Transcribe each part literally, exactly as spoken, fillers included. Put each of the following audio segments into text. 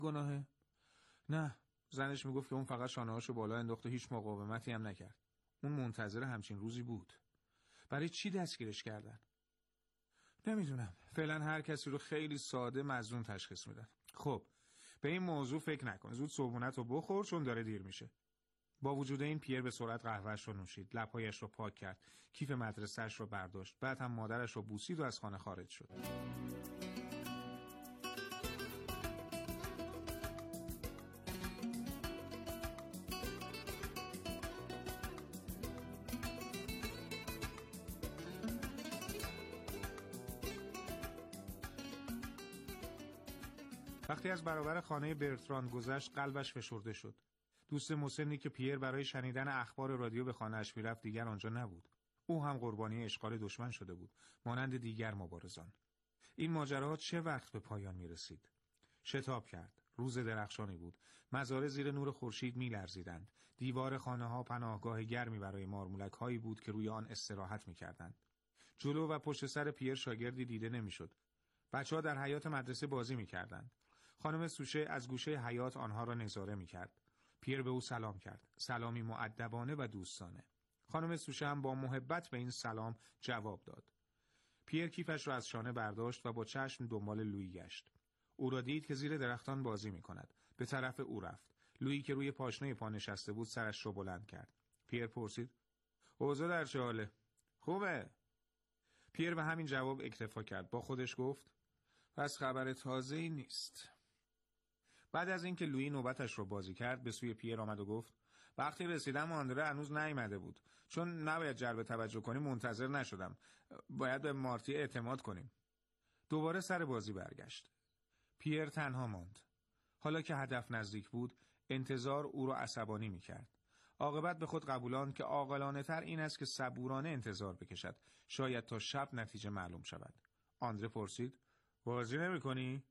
گناهه؟ نه، زنش میگفت که اون فقط شانه‌هاشو بالا انداخت و هیچ مقاومتی هم نکرد. اون منتظر همچین روزی بود. برای چی دستگیرش کردن؟ نمیدونم. فعلا هر کسی رو خیلی ساده مظنون تشخیص میدن. خب به این موضوع فکر نکن. زود صبحونت رو بخور چون داره دیر میشه. با وجود این پیر به سرعت قهوه‌اش رو نوشید، لب‌هایش رو پاک کرد، کیف مدرسه‌اش رو برداشت، بعد هم مادرش رو بوسید و از خانه خارج شد. وقتی از برابر خانه برتراند گذشت قلبش فشرده شد. دوست مسنی که پیر برای شنیدن اخبار رادیو به خانه‌اش میرفت دیگر آنجا نبود. او هم قربانی اشغال دشمن شده بود، مانند دیگر مبارزان. این ماجراها چه وقت به پایان میرسید؟ شتاب کرد. روز درخشانی بود. مزارع زیر نور خورشید میلرزیدند. دیوار خانه‌ها پناهگاه گرمی برای مارمولک‌هایی بود که روی آن استراحت می‌کردند. جلو و پشت سر پیر شاگردی دیده نمی‌شد. بچه‌ها در حیاط مدرسه بازی می‌کردند. خانم سوشه از گوشه حیاط آنها را نظاره می‌کرد. پیر به او سلام کرد. سلامی مؤدبانه و دوستانه. خانم سوشه هم با محبت به این سلام جواب داد. پیر کیفش را از شانه برداشت و با چشم دنبال لویی گشت. او را دید که زیر درختان بازی می‌کند. به طرف او رفت. لویی که روی پاشنه پا نشسته بود سرش را بلند کرد. پیر پرسید: اوضاع در چه حاله؟ خوبه؟ پیر به همین جواب اکتفا کرد. با خودش گفت: پس خبر تازه‌ای نیست. بعد از اینکه لویی نوبتش رو بازی کرد به سوی پیر آمد و گفت: وقتی رسیدم آندره هنوز نیامده بود. چون نباید جلب توجه کنیم منتظر نشدم. باید به مارتی اعتماد کنیم. دوباره سر بازی برگشت. پیر تنها ماند. حالا که هدف نزدیک بود انتظار او را عصبانی می‌کرد. عاقبت به خود قبولاند که عاقلانه تر این است که صبورانه انتظار بکشد، شاید تا شب نتیجه معلوم شود. آندره پرسید: بازی نمی‌کنی؟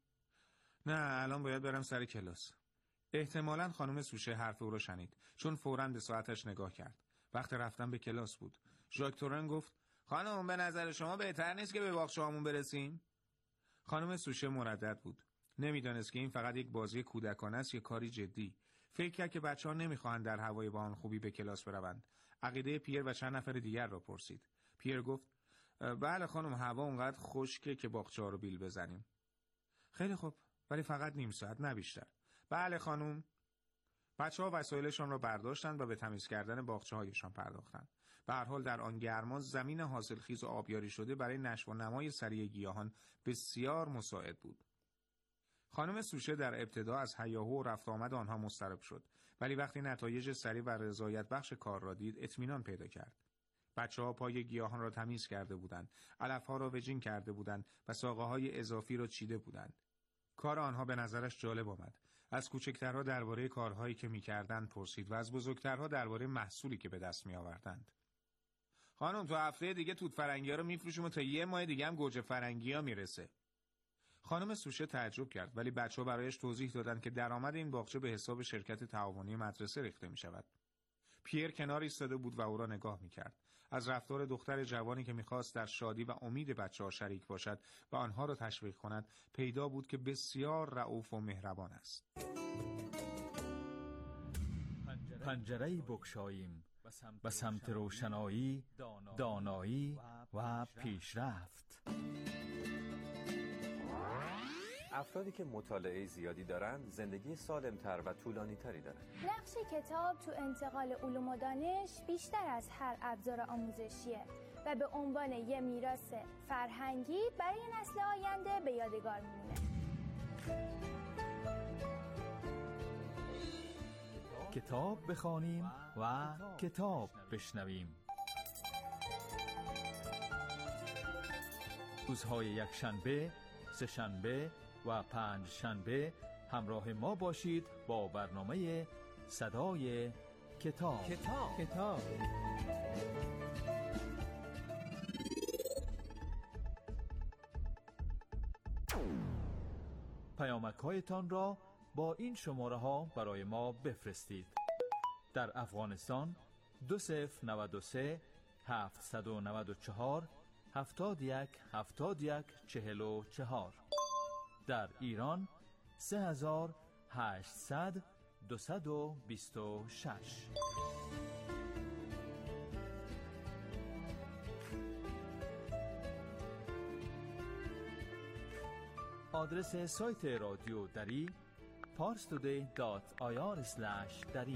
نه، الان باید برم سر کلاس. احتمالاً خانم سوشه حرف او را شنید، چون فوراً به ساعتش نگاه کرد. وقت رفتن به کلاس بود. ژاک تورن گفت: خانم به نظر شما بهتر نیست که به باغچه‌مون برسیم؟ خانم سوشه مردد بود. نمیدانست که این فقط یک بازی کودکانه است یا کاری جدی. فکر کرد که بچه‌ها نمیخواهند در هوای بهان خوبی به کلاس بروند. عقیده پیر و چند نفر دیگر را پرسید. پیر گفت: بله خانم، هوا اونقدر خشکه که باغچه‌ها رو بیل بزنیم. خیلی خوب، ولی فقط نیم ساعت نه بیشتر. بله خانم. بچه‌ها وسایلشان را برداشتند و به تمیز کردن باغچه‌هایشان پرداختند. به هر حال در آن گرما زمین حاصلخیز و آبیاری شده برای نشو و نمای سریع گیاهان بسیار مساعد بود. خانم سوشه در ابتدا از هیاهو و رفت آمد آنها مضطرب شد، ولی وقتی نتایج سریع و رضایت بخش کار را دید اطمینان پیدا کرد. بچه‌ها پای گیاهان را تمیز کرده بودند، علف‌ها را وجین کرده بودند و ساقه‌های اضافی را چیده بودند. کار آنها به نظرش جالب آمد. از کوچکترها درباره کارهایی که می‌کردند پرسید و از بزرگترها درباره محصولی که به دست می‌آوردند. خانم تو هفته دیگه توت فرنگی‌ها رو می‌فروشیم و تا یه ماه دیگه هم گوجه فرنگی‌ها میرسه. خانم سوشه تعجب کرد، ولی بچه‌ها برایش توضیح دادند که درآمد این باغچه به حساب شرکت تعاونی مدرسه ریخته می‌شود. پیر کنار ایستاده بود و او را نگاه می‌کرد. از رفتار دختر جوانی که می‌خواست در شادی و امید بچه‌ها شریک باشد و آنها را تشویق کند پیدا بود که بسیار رئوف و مهربان است. پنجره‌ای بگشاییم به سمت روشنایی، دانایی و پیشرفت. افرادی که مطالعه زیادی دارند زندگی سالمتر و طولانی تری دارند. نقش کتاب تو انتقال علوم و دانش بیشتر از هر ابزار آموزشیه و به عنوان یه میراث فرهنگی برای نسل آینده به یادگار میمونه. کتاب بخوانیم و کتاب بشنویم. روزهای یک شنبه، سه شنبه و پنج شنبه همراه ما باشید با برنامه صدای کتاب. کتاب کتاب پیامک‌هایتان را با این شماره ها برای ما بفرستید. در افغانستان دو صفر نود و سه هفتصد و نود و چهار هفتاد و یک هفتاد و یک چهل و چهار. در ایران سه هزار هشتصد دویست و بیست و شش. آدرس سایت رادیو دری پارس تودی دات آی آر اسلش دری.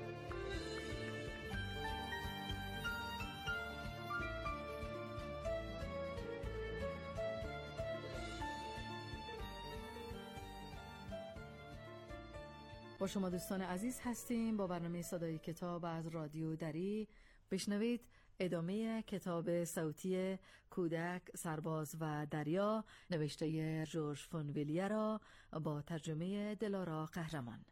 با شما دوستان عزیز هستیم با برنامه صدای کتاب از رادیو دری. بشنوید ادامه کتاب صوتی کودک، سرباز و دریا نوشته ژورژ فونویلیه را با ترجمه دلارا قهرمان.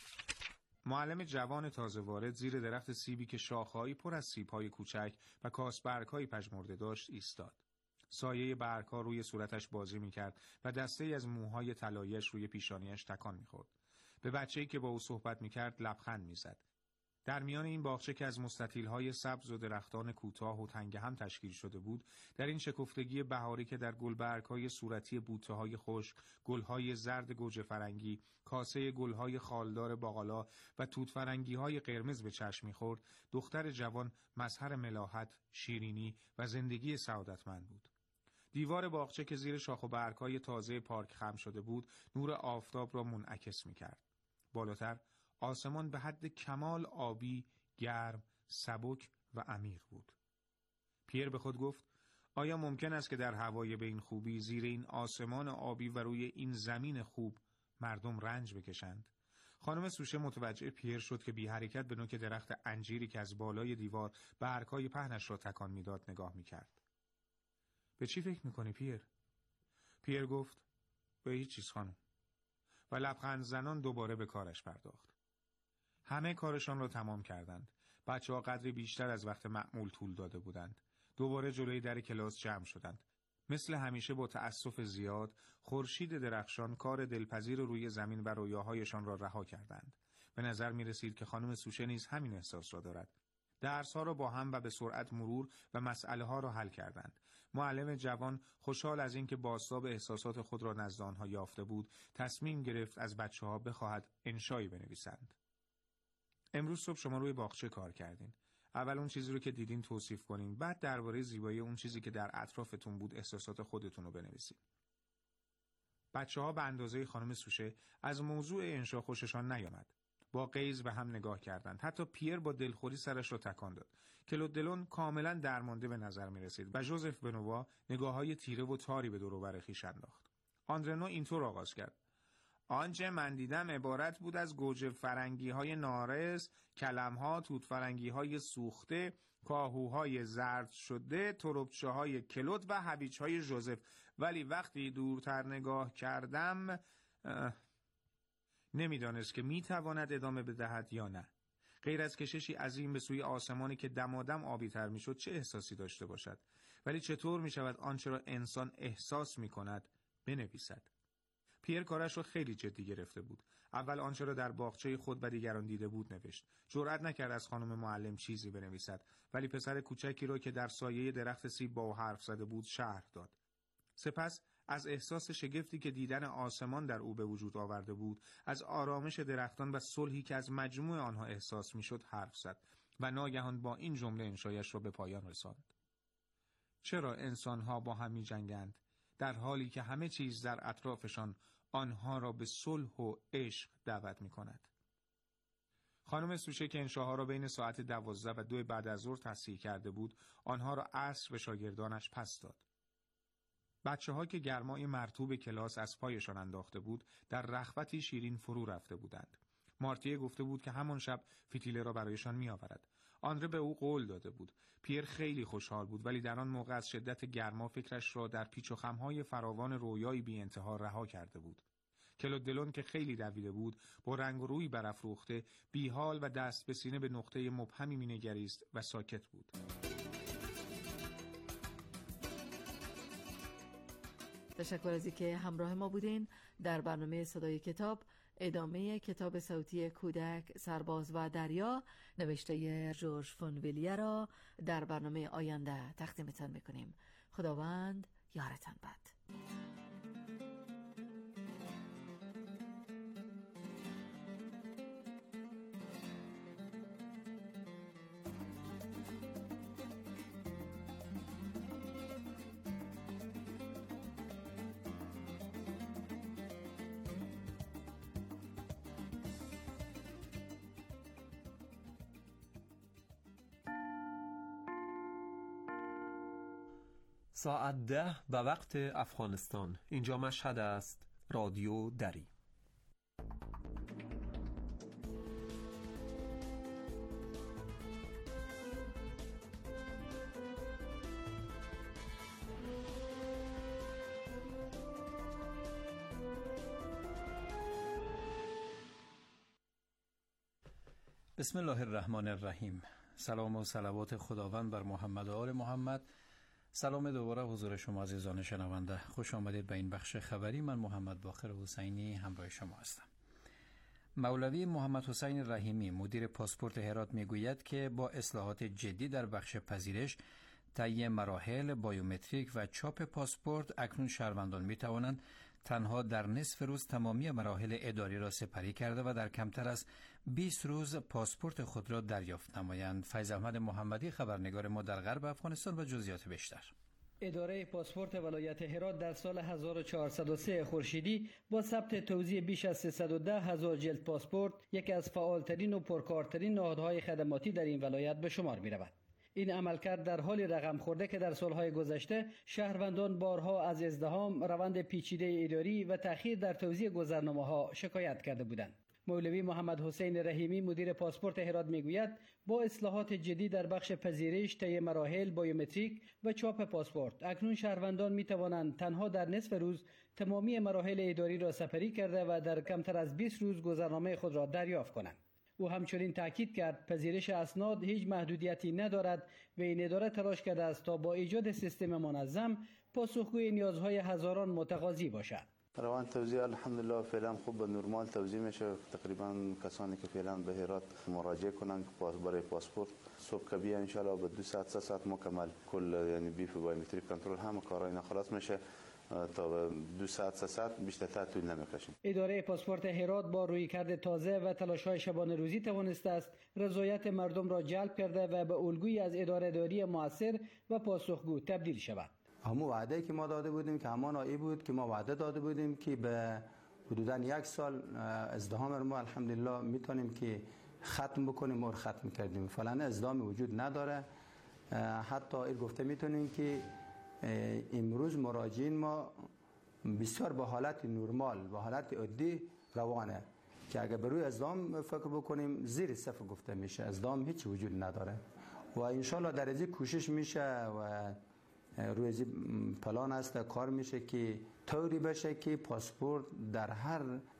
معلم جوان تازه وارد زیر درخت سیبی که شاخه‌ای پر از سیب‌های کوچک و کاسبرگ‌های پژمرده داشت ایستاد. سایه برگ‌ها روی صورتش بازی می‌کرد و دسته‌ای از موهای طلایی‌اش روی پیشانیش تکان می‌خورد. به بچه‌ای که با او صحبت می‌کرد لبخند می‌زد. در میان این باغچه که از مستطیل‌های سبز و درختان کوتاه و تنگ هم تشکیل شده بود، در این شکفتگی بهاری که در گلبرگ‌های صورتی بوته‌های خشک، گل‌های زرد گوجه فرنگی، کاسه گل‌های خالدار باقالا و توت فرنگی‌های قرمز به چشم می‌خورد، دختر جوان مظهر ملاحت، شیرینی و زندگی سعادتمند بود. دیوار باغچه که زیر شاخ و برگ‌های تازه پارک خم شده بود، نور آفتاب را منعکس می‌کرد. بالاتر آسمان به حد کمال آبی، گرم، سبک و عمیق بود. پیر به خود گفت: آیا ممکن است که در هوای به این خوبی زیر این آسمان آبی و روی این زمین خوب مردم رنج بکشند؟ خانم سوشه متوجه پیر شد که بی حرکت به نوک درخت انجیری که از بالای دیوار برگ‌های پهنش را تکان میداد نگاه میکرد. به چی فکر میکنی پیر؟ پیر گفت: به هیچ چیز خانم. و لبخند زنان دوباره به کارش پرداخت. همه کارشان را تمام کردند. بچه‌ها قدری بیشتر از وقت معمول طول داده بودند. دوباره جلوی در کلاس جمع شدند. مثل همیشه با تأسف زیاد، خورشید درخشان کار دلپذیر روی زمین و رویاهایشان را رها کردند. به نظر می رسید که خانم سوشه نیز همین احساس را دارد. درس‌ها را با هم و به سرعت مرور و مسئله ها را حل کردند. معلم جوان خوشحال از اینکه بازتاب احساسات خود را نزد آنها یافته بود، تصمیم گرفت از بچه‌ها بخواهد انشایی بنویسند. امروز صبح شما روی باغچه کار کردین. اول اون چیزی رو که دیدین توصیف کنین، بعد درباره زیبایی اون چیزی که در اطرافتون بود احساسات خودتون رو بنویسین. بچه‌ها به اندازه خانم سوشه از موضوع انشا خوششان نیامد. با غیظ به هم نگاه کردند. حتی پیر با دلخوری سرش را تکان داد. کلود دلون کاملا درمانده به نظر می رسید و ژوزف بنوا نگاه‌های تیره و تاری به دور و بر خویش انداخت. آندرنو اینطور آغاز کرد: آنچه من دیدم عبارت بود از گوجه فرنگی‌های نارس، کلم‌ها، توت فرنگی‌های سوخته، کاهوهای زرد شده، تربچه‌های کلود و هویج‌های ژوزف. ولی وقتی دورتر نگاه کردم نمیدانست که میتواند ادامه بدهد یا نه. غیر از کششی عظیم به سوی آسمانی که دمادم آبی تر میشد چه احساسی داشته باشد؟ ولی چطور میشود آنچه را انسان احساس میکند بنویسد؟ پیر کارش را خیلی جدی گرفته بود. اول آنچه را در باغچه خود و دیگران دیده بود نوشت. جرئت نکرد از خانم معلم چیزی بنویسد، ولی پسر کوچکی را که در سایه درخت سیب با او حرف زده بود شرح داد. سپس از احساس شگفتی که دیدن آسمان در او به وجود آورده بود، از آرامش درختان و صلحی که از مجموع آنها احساس میشد حرف زد و ناگهان با این جمله انشایش را به پایان رساند: چرا انسانها با هم می جنگند در حالی که همه چیز در اطرافشان آنها را به صلح و عشق دعوت می کند؟ خانم سوشه که انشاها را بین ساعت دوازده و دو بعد از ظهر تصحیح کرده بود، آنها را عصر به شاگردانش پس داد. بچه ها که گرمای مرطوب کلاس از پایشان انداخته بود، در رخوتی شیرین فرو رفته بودند. مارتیه گفته بود که همان شب فتیله را برایشان می آورد. آندره به او قول داده بود. پیر خیلی خوشحال بود، ولی در آن موقع از شدت گرما فکرش را در پیچ و خمهای فراوان رویایی بی انتها رها کرده بود. کلود دلون که خیلی دویده بود، با رنگ و روی برافروخته، بیحال و دست به سینه به نقطه مبهمی مینگریست و ساکت بود. تشکر از اینکه همراه ما بودین در برنامه صدای کتاب. ادامه کتاب صوتی کودک، سرباز و دریا نوشته ژورژ فونویلیه را در برنامه آینده تقدیمتان میکنیم. خداوند یارتان باد. ساعت ده به وقت افغانستان. اینجا مشهد است. رادیو دری. بسم الله الرحمن الرحیم. سلام و صلوات خداوند بر محمد و آل محمد. سلام دوباره حضور شما عزیزان شنونده. خوش آمدید به این بخش خبری. من محمد باقر حسینی همراه شما هستم. مولوی محمد حسین رحیمی مدیر پاسپورت هرات میگوید که با اصلاحات جدی در بخش پذیرش، طی مراحل بایومتریک و چاپ پاسپورت، اکنون شهروندان می توانند تنها در نصف روز تمامی مراحل اداری را سپری کرده و در کمتر از بیست روز پاسپورت خود را دریافت نمایند. فیض احمد محمدی خبرنگار ما در غرب افغانستان و جزئیات بیشتر. اداره پاسپورت ولایت هرات در سال هزار و چهارصد و سه خورشیدی با ثبت توزیع بیش از سیصد و ده هزار جلد پاسپورت یکی از فعالترین و پرکارترین نهادهای خدماتی در این ولایت به شمار می رود. این عملکرد در حال رقم خورده که در سالهای گذشته شهروندان بارها از ازدحام، روند پیچیده اداری و تأخیر در توزیع گذرنامه‌ها شکایت کرده بودند. مولوی محمد حسین رحیمی مدیر پاسپورت هرات میگوید با اصلاحات جدی در بخش پذیرش، طی مراحل بایومتریک و چاپ پاسپورت، اکنون شهروندان می توانند تنها در نصف روز تمامی مراحل اداری را سپری کرده و در کمتر از بیست روز گذرنامه خود را دریافت کنند. او همچنین تاکید کرد پذیرش اسناد هیچ محدودیتی ندارد و این اداره تلاش کرده است تا با ایجاد سیستم منظم پاسخگوی نیازهای هزاران متقاضی باشد. روان توزیع الحمدلله فعلا خوب به نرمال توزیع میشه. تقریبا کسانی که فعلا به هرات مراجعه کنند برای پاسپورت صبح که بیا ان شاء الله به دو ساعت سه ساعت مکمل کل یعنی بیف بایومتریک کنترل همه کارا اینا خلاص میشه تا دو ساعت سه ساعت بیشتر طول نمیکشه. اداره پاسپورت هرات با رویکرد تازه و تلاش‌های شبانه روزی توانسته است رضایت مردم را جلب کرده و به الگویی از اداره داری مؤثر و پاسخگو تبدیل شود. همون وعده که ما داده بودیم که همان آیی بود که ما وعده داده بودیم که به حدوداً یک سال ازدحام ما الحمدلله میتونیم که ختم بکنیم و ختم کردیم. فعلا ازدحام وجود نداره. حتی این گفته میتونیم که امروز مراجعین ما بسیار به حالت نرمال، به حالت عادی روانه که اگر به روی ازدحام فکر بکنیم زیر صفر گفته میشه. ازدحام هیچ وجود نداره و انشالله در این کوشش میشه و روی از پلان است کار میشه که طوری بشه که پاسپورت در هر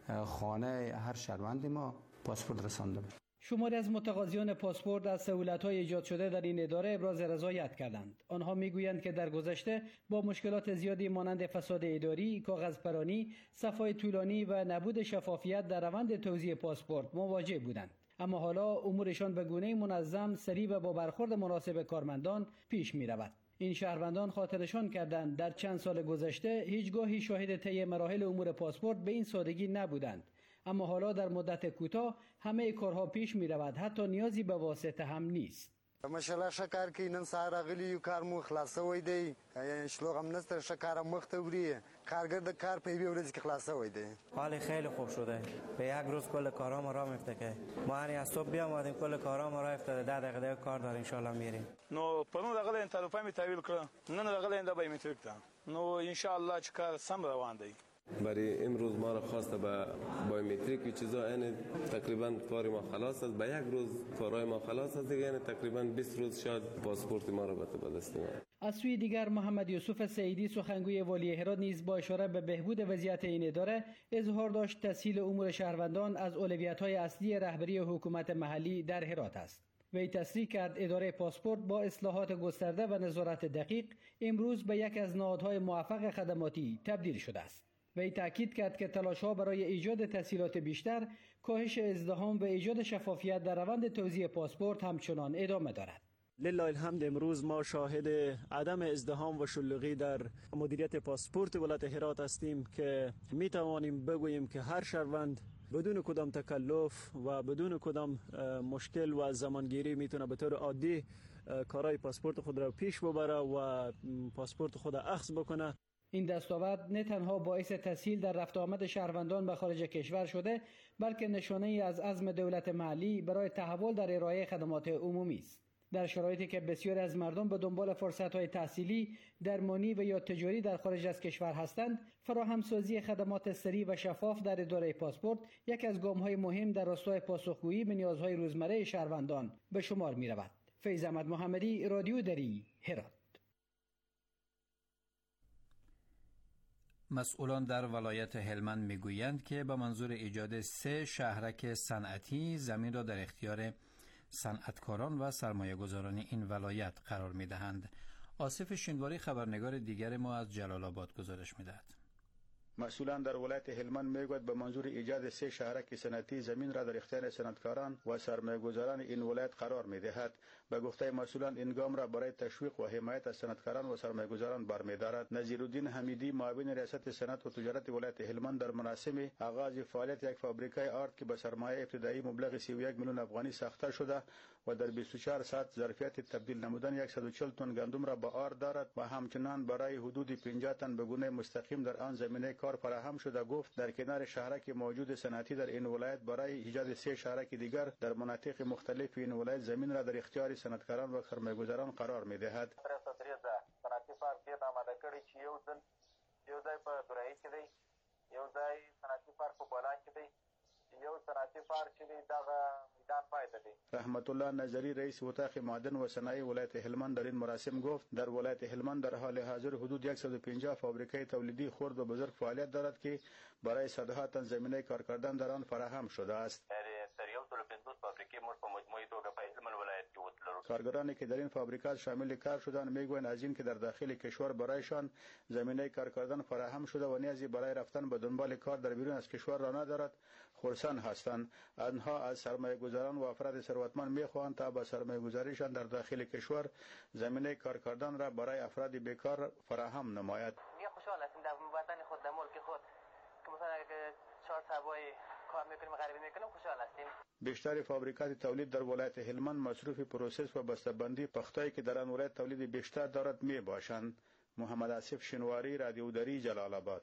خانه هر شهروند ما پاسپورت رسانده بشه. شماری از متقاضیان پاسپورت از سهولت‌های ایجاد شده در این اداره ابراز رضایت کردند. آنها میگویند که در گذشته با مشکلات زیادی مانند فساد اداری، کاغذپرانی، صف‌های طولانی و نبود شفافیت در روند توزیع پاسپورت مواجه بودند. اما حالا امورشان به گونه‌ای منظم، سریع و با برخورد مناسب کارمندان پیش می‌رود. این شهروندان خاطرشان کردند در چند سال گذشته هیچگاهی شاهد طی مراحل امور پاسپورت به این سادگی نبودند، اما حالا در مدت کوتاه همه کارها پیش می رود، حتی نیازی به واسطه هم نیست. ماشاءالله شکر که نن سهار غلی کار مو خلاصوي دی شلوغ هم نستر شکر مختوری کارگرد کار په یوه ورځ کې خلاصوي دی. حال خیلی خوب شده. به یک روز کل کارا ما را میفته که ما هر از صبح بیام اومدیم کل کارا ما را افتاده. ده دقیقه کار داریم ان شاء الله میریم. نو پرون دغه ان طرفه می تحویل کړ. نن دغه انده به میتریک ده. نو ان شاء الله چې کار سم روان دی. برای امروز ما را خواسته به بایومتریک و چیزا این تقریبا کار ما خلاص است. به یک روز کارهای ما خلاص است دیگه، یعنی تقریبا بیست روز شاید پاسپورت ما را به دست میاره. از سوی دیگر محمد یوسف سعیدی سخنگوی والی هرات نیز با اشاره به بهبود وضعیت این اداره اظهار داشت تسهیل امور شهروندان از اولویت‌های اصلی رهبری حکومت محلی در هرات است. وی تصریح کرد اداره پاسپورت با اصلاحات گسترده و نظارت دقیق امروز به یک از نهادهای موفق خدماتی تبدیل شده است. وی تاکید کرد که تلاش‌ها برای ایجاد تسهیلات بیشتر، کاهش ازدحام و ایجاد شفافیت در روند توزیع پاسپورت همچنان ادامه دارد. لله الحمد امروز ما شاهد عدم ازدحام و شلوغی در مدیریت پاسپورت ولایت هرات هستیم که می توانیم بگوییم که هر شهروند بدون کدام تکلف و بدون کدام مشکل و زمانگیری میتونه به طور عادی کارهای پاسپورت خود را پیش ببره و پاسپورت خود اخذ بکنه. این دستاورد نه تنها باعث تسهیل در رفت آمد شهروندان به خارج کشور شده، بلکه نشانه ای از عزم دولت محلی برای تحول در ارائه خدمات عمومی است. در شرایطی که بسیاری از مردم به دنبال فرصت‌های تحصیلی، درمانی و یا تجاری در خارج از کشور هستند، فراهمسازی خدمات سریع و شفاف در اداره پاسپورت یکی از گام‌های مهم در راستای پاسخگویی به نیازهای روزمره شهروندان به شمار می‌رود. فیض احمد محمدی، رادیو دری، هرات. مسئولان در ولایت هلمند میگویند که به منظور ایجاد سه شهرک صنعتی زمین را در اختیار صنعتکاران و سرمایه‌گذاران این ولایت قرار می‌دهند. آصف شینواری خبرنگار دیگر ما از جلال آباد گزارش می‌دهد. مسئولان در ولایت هلمند میگوید به منظور ایجاد سه شهرک صنعتی زمین را در اختیار صنعتکاران و سرمایه‌گذاران این ولایت قرار می‌دهد. به گفته مسئولان این گام را برای تشویق و حمایت از صنعتکاران و سرمایه‌گذاران برمی‌دارد. نظیرالدین حمیدی معاون ریاست صنعت و تجارت ولایت هلمند در مراسم آغاز فعالیت یک فابریکای آرد که به سرمایه ابتدایی مبلغ سی و یک میلیون افغانی ساخته شده و در بیست و چهار ساعت ظرفیت تبدیل نمودن صد و چهل تن گندم را به آرد دارد و همچنان برای حدود پنجاه تن به گونه مستقیم در آن زمینه کار فراهم شده. گفت در کنار شهرک موجود صنعتی در این ولایت برای ایجاد سه شهرک دیگر در مناطق مختلف این ولایت زمین را در اختیار صنعتکاران و سرمایه‌گذاران قرار می‌دهد. صنعتي پارک یې آماده کړی چې یو ځل یو ځای په دورایي کې دی، یو ځای صنعتي پارک په بولان کې دی، یو صنعتي پارک چې دی دغه میدان پای ته دی. رحمت الله نظری رئیس اتاق معدن و صنایع ولایت هلمند در این مراسم گفت در ولایت هلمند در حال حاضر حدود صد و پنجاه فابریکای تولیدی خرد و بزرگ فعالیت دارد که برای صدها تن زمینه کار کردن در آن فراهم شده است. کارگرانی که در این فابریکات شامل کار شدند میگویند از این که در داخل کشور برایشان زمینه کار کردن فراهم شده و نیازی برای رفتن به دنبال کار در بیرون از کشور را ندارد، خرسند هستند. آنها از سرمایه گذاران و افراد ثروتمند میخواهند تا با سرمایه گذاریشان در داخل کشور زمینه کار کردن را برای افراد بیکار فراهم نماید. می خوشحال هستیم در وطن خود، در ملک خود که مثلا اگه چهار سبای کار میکنیم غریبی میکنیم خوشحال هستیم. بیشتر فابریکات تولید در ولایت هلمند مصروف پروسس و بسته‌بندی پختایی که در آن ولایت تولید بیشتر دارد می باشند. محمد آصف شینواری، رادیو دری، جلال آباد.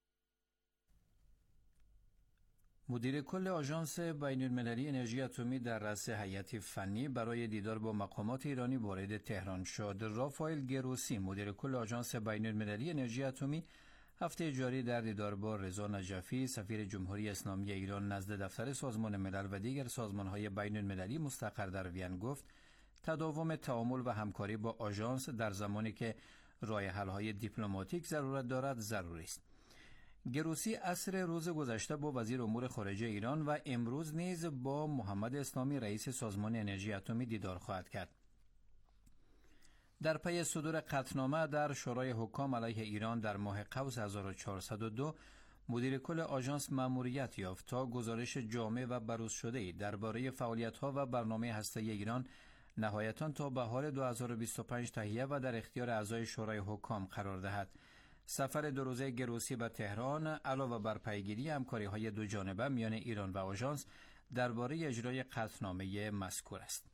مدیر کل آژانس بین‌المللی انرژی اتمی در رأس هیئت فنی برای دیدار با مقامات ایرانی وارد تهران شد. رافائل گروسی مدیر کل آژانس بین‌المللی انرژی اتمی هفته جاری در دیدار با رضا نجفی سفیر جمهوری اسلامی ایران نزد دفتر سازمان ملل و دیگر سازمان‌های بین‌المللی مستقر در وین گفت تداوم تعامل و همکاری با آژانس در زمانی که راه حل‌های دیپلماتیک ضرورت دارد ضروری است. گروسی عصر روز گذشته با وزیر امور خارجه ایران و امروز نیز با محمد اسلامی رئیس سازمان انرژی اتمی دیدار خواهد کرد. در پی صدور قطعنامه در شورای حکام علیه ایران در ماه قوس هزار و چهارصد و دو مدیر کل آژانس مأموریت یافت تا گزارش جامع و بروز شده درباره فعالیت‌ها و برنامه هسته‌ای ایران نهایتاً تا بهار دو هزار و بیست و پنج تهیه و در اختیار اعضای شورای حکام قرار دهد. سفر دو روزه گروسی به تهران علاوه بر پیگیری همکاری‌های دو جانبه میان ایران و آژانس درباره اجرای قطعنامه مذکور است.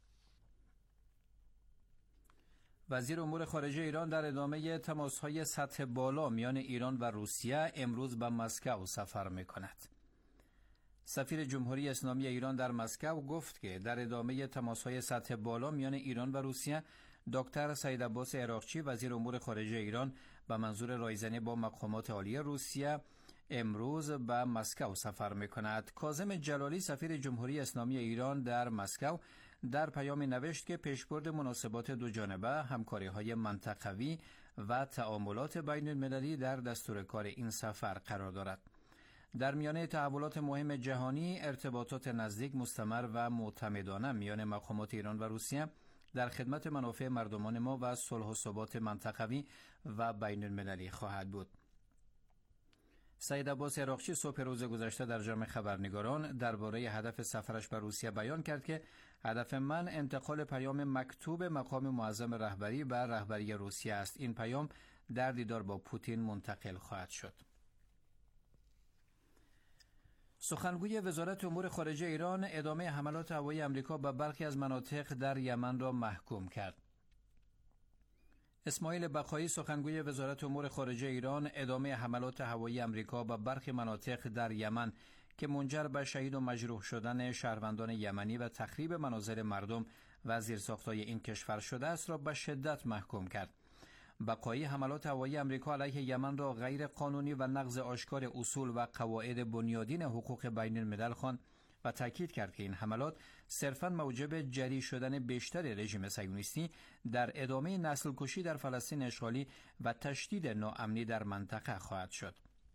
وزیر امور خارجه ایران در ادامه تماس‌های سطح بالا میان ایران و روسیه امروز به مسکو سفر می‌کند. سفیر جمهوری اسلامی ایران در مسکو گفت که در ادامه تماس‌های سطح بالا میان ایران و روسیه دکتر سید عباس عراقچی وزیر امور خارجه ایران به منظور رایزنی با مقامات عالی روسیه امروز به مسکو سفر می‌کند. کاظم جلالی سفیر جمهوری اسلامی ایران در مسکو در پیامی نوشت که پیشبرد مناسبات دو جانبه، همکاری‌های منطقوی و تعاملات بین‌المللی در دستور کار این سفر قرار دارد. در میانه تحولات مهم جهانی، ارتباطات نزدیک، مستمر و معتمدانه میان مقامات ایران و روسیه در خدمت منافع مردمان ما و صلح و ثبات منطقوی و بین‌المللی خواهد بود. سید عباس عراقچی صبح روز گذشته در جمع خبرنگاران درباره هدف سفرش به روسیه بیان کرد که هدف من انتقال پیام مکتوب مقام معظم رهبری به رهبری روسیه است. این پیام در دیدار با پوتین منتقل خواهد شد. سخنگوی وزارت امور خارجه ایران ادامه حملات هوایی آمریکا به برخی از مناطق در یمن را محکوم کرد. اسماعیل بقایی سخنگوی وزارت امور خارجه ایران ادامه حملات هوایی آمریکا به برخی مناطق در یمن که منجر به شهید و مجروح شدن شهروندان یمنی و تخریب منازل مردم و زیرساخت‌های این کشور شده است را به شدت محکوم کرد. بقای حملات هوایی آمریکا علیه یمن را غیر قانونی و نقض آشکار اصول و قواعد بنیادین حقوق بین الملل خواند و تاکید کرد که این حملات صرفاً موجب جری شدن بیشتر رژیم صهیونیستی در ادامه نسل کشی در فلسطین اشغالی و تشدید ناامنی در منطقه خواهد شد.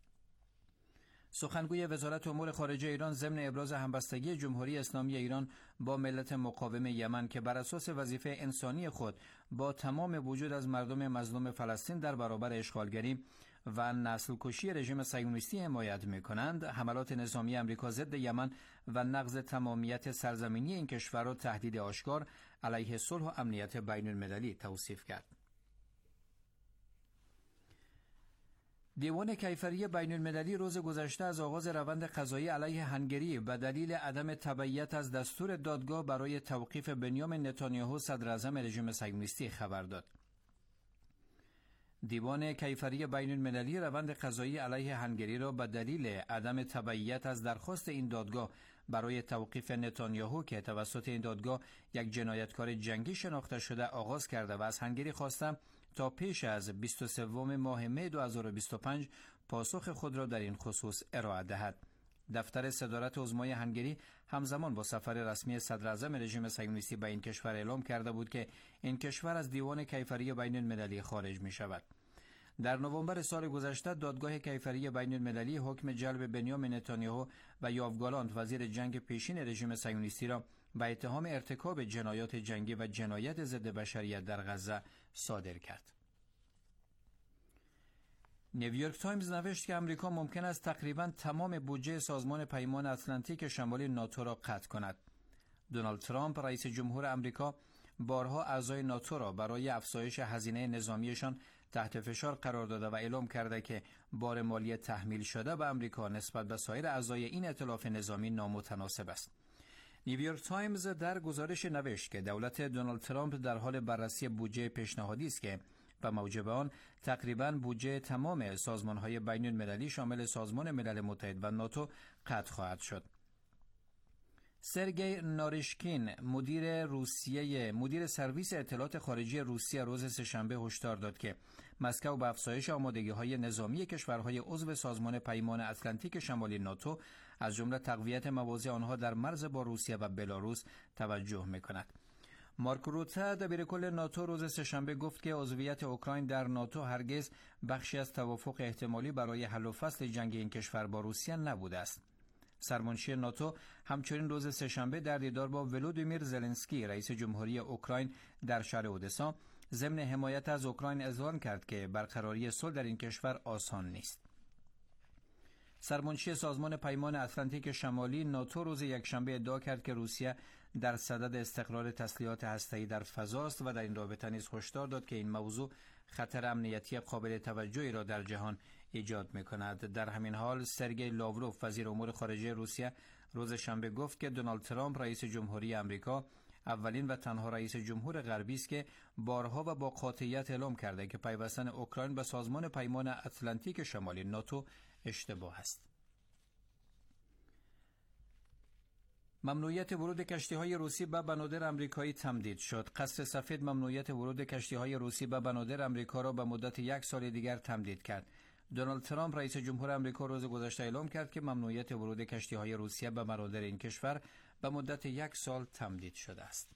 سخنگوی وزارت امور خارجه ایران ضمن ابراز همبستگی جمهوری اسلامی ایران با ملت مقاوم یمن که بر اساس وظیفه انسانی خود با تمام وجود از مردم مظلوم فلسطین در برابر اشغالگری و نسل کشی رژیم صهیونیستی حمایت می‌کنند، حملات نظامی آمریکا ضد یمن و نقض تمامیت سرزمینی این کشور را تهدید آشکار علیه صلح و امنیت بین المللی توصیف کرد. دیوان کیفری بین المللی روز گذشته از آغاز روند قضایی علیه هنگری به دلیل عدم تبعیت از دستور دادگاه برای توقیف بنیامین نتانیاهو صدر اعظم رژیم صهیونیستی خبر داد. دیوان کیفری بین المللی روند قضایی علیه هنگری را به دلیل عدم تبعیت از درخواست این دادگاه برای توقیف نتانیاهو که توسط این دادگاه یک جنایتکار جنگی شناخته شده آغاز کرده و از هنگری خواسته تا پیش از بیست و سوم ماه می دو هزار و بیست و پنج پاسخ خود را در این خصوص ارائه دهد. دفتر صدارت عظمای هنگری همزمان با سفر رسمی صدر اعظم رژیم صهیونیستی به این کشور اعلام کرده بود که این کشور از دیوان کیفری بین المللی خارج می شود. در نوامبر سال گذشته دادگاه کیفری بین المللی حکم جلب بنیامین نتانیاهو و یوآف گالانت وزیر جنگ پیشین رژیم صهیونیستی را به اتهام ارتکاب جنایات جنگی و جنایت ضد بشریت در غزه صادر کرد. نیویورک تایمز نوشت که آمریکا ممکن است تقریباً تمام بودجه سازمان پیمان اتلانتیک شمالی ناتو را قطع کند. دونالد ترامپ رئیس جمهور آمریکا بارها اعضای ناتو را برای افزایش هزینه نظامیشان تحت فشار قرار داده و اعلام کرده که بار مالی تحمیل شده به آمریکا نسبت به سایر اعضای این ائتلاف نظامی نامتناسب است. نیویورک تایمز در گزارش نوشت که دولت دونالد ترامپ در حال بررسی بودجه پیشنهادی است که به موجب آن تقریباً بودجه تمام سازمان‌های بین المللی شامل سازمان ملل متحد و ناتو قطع خواهد شد. سرگئی ناریشکین مدیر روسیه مدیر سرویس اطلاعات خارجی روسیه روز سه‌شنبه هشدار داد که مسکو به افزایش آمادگی‌های نظامی کشورهای عضو سازمان پیمان اتلانتیک شمالی ناتو از جمله تقویت مواضع آنها در مرز با روسیه و بلاروس توجه می‌کند. مارک روته دبیرکل ناتو روز سه‌شنبه گفت که عضویت اوکراین در ناتو هرگز بخشی از توافق احتمالی برای حل و فصل جنگ این کشور با روسیه نبوده است. سرمنشی ناتو همچنین روز سه‌شنبه در دیدار با ولودیمیر زلنسکی رئیس جمهوری اوکراین در شهر اودسا ضمن حمایت از اوکراین اعلام کرد که برقراری صلح در این کشور آسان نیست. سرمنشی سازمان پیمان اتلانتیک شمالی ناتو روز یکشنبه ادعا کرد که روسیه در صدد استقرار تسلیحات هسته‌ای در فضا است و در این رابطه نیز هشدار داد که این موضوع خطر امنیتی قابل توجهی را در جهان ایجاد می‌کند. در همین حال سرگئی لاوروف وزیر امور خارجه روسیه روز شنبه گفت که دونالد ترامپ رئیس جمهوری آمریکا اولین و تنها رئیس جمهور غربی است که بارها و با قاطعیت اعلام کرده که پیوستن اوکراین به سازمان پیمان اتلانتیک شمالی ناتو اشتباه است. ممنوعیت ورود کشتی‌های روسی به بنادر آمریکایی تمدید شد. قصر سفید ممنوعیت ورود کشتی‌های روسی به بنادر آمریکا را به مدت یک سال دیگر تمدید کرد. دونالد ترامپ رئیس جمهور آمریکا روز گذشته اعلام کرد که ممنوعیت ورود کشتی‌های روسیه به بنادر این کشور به مدت یک سال تمدید شده است.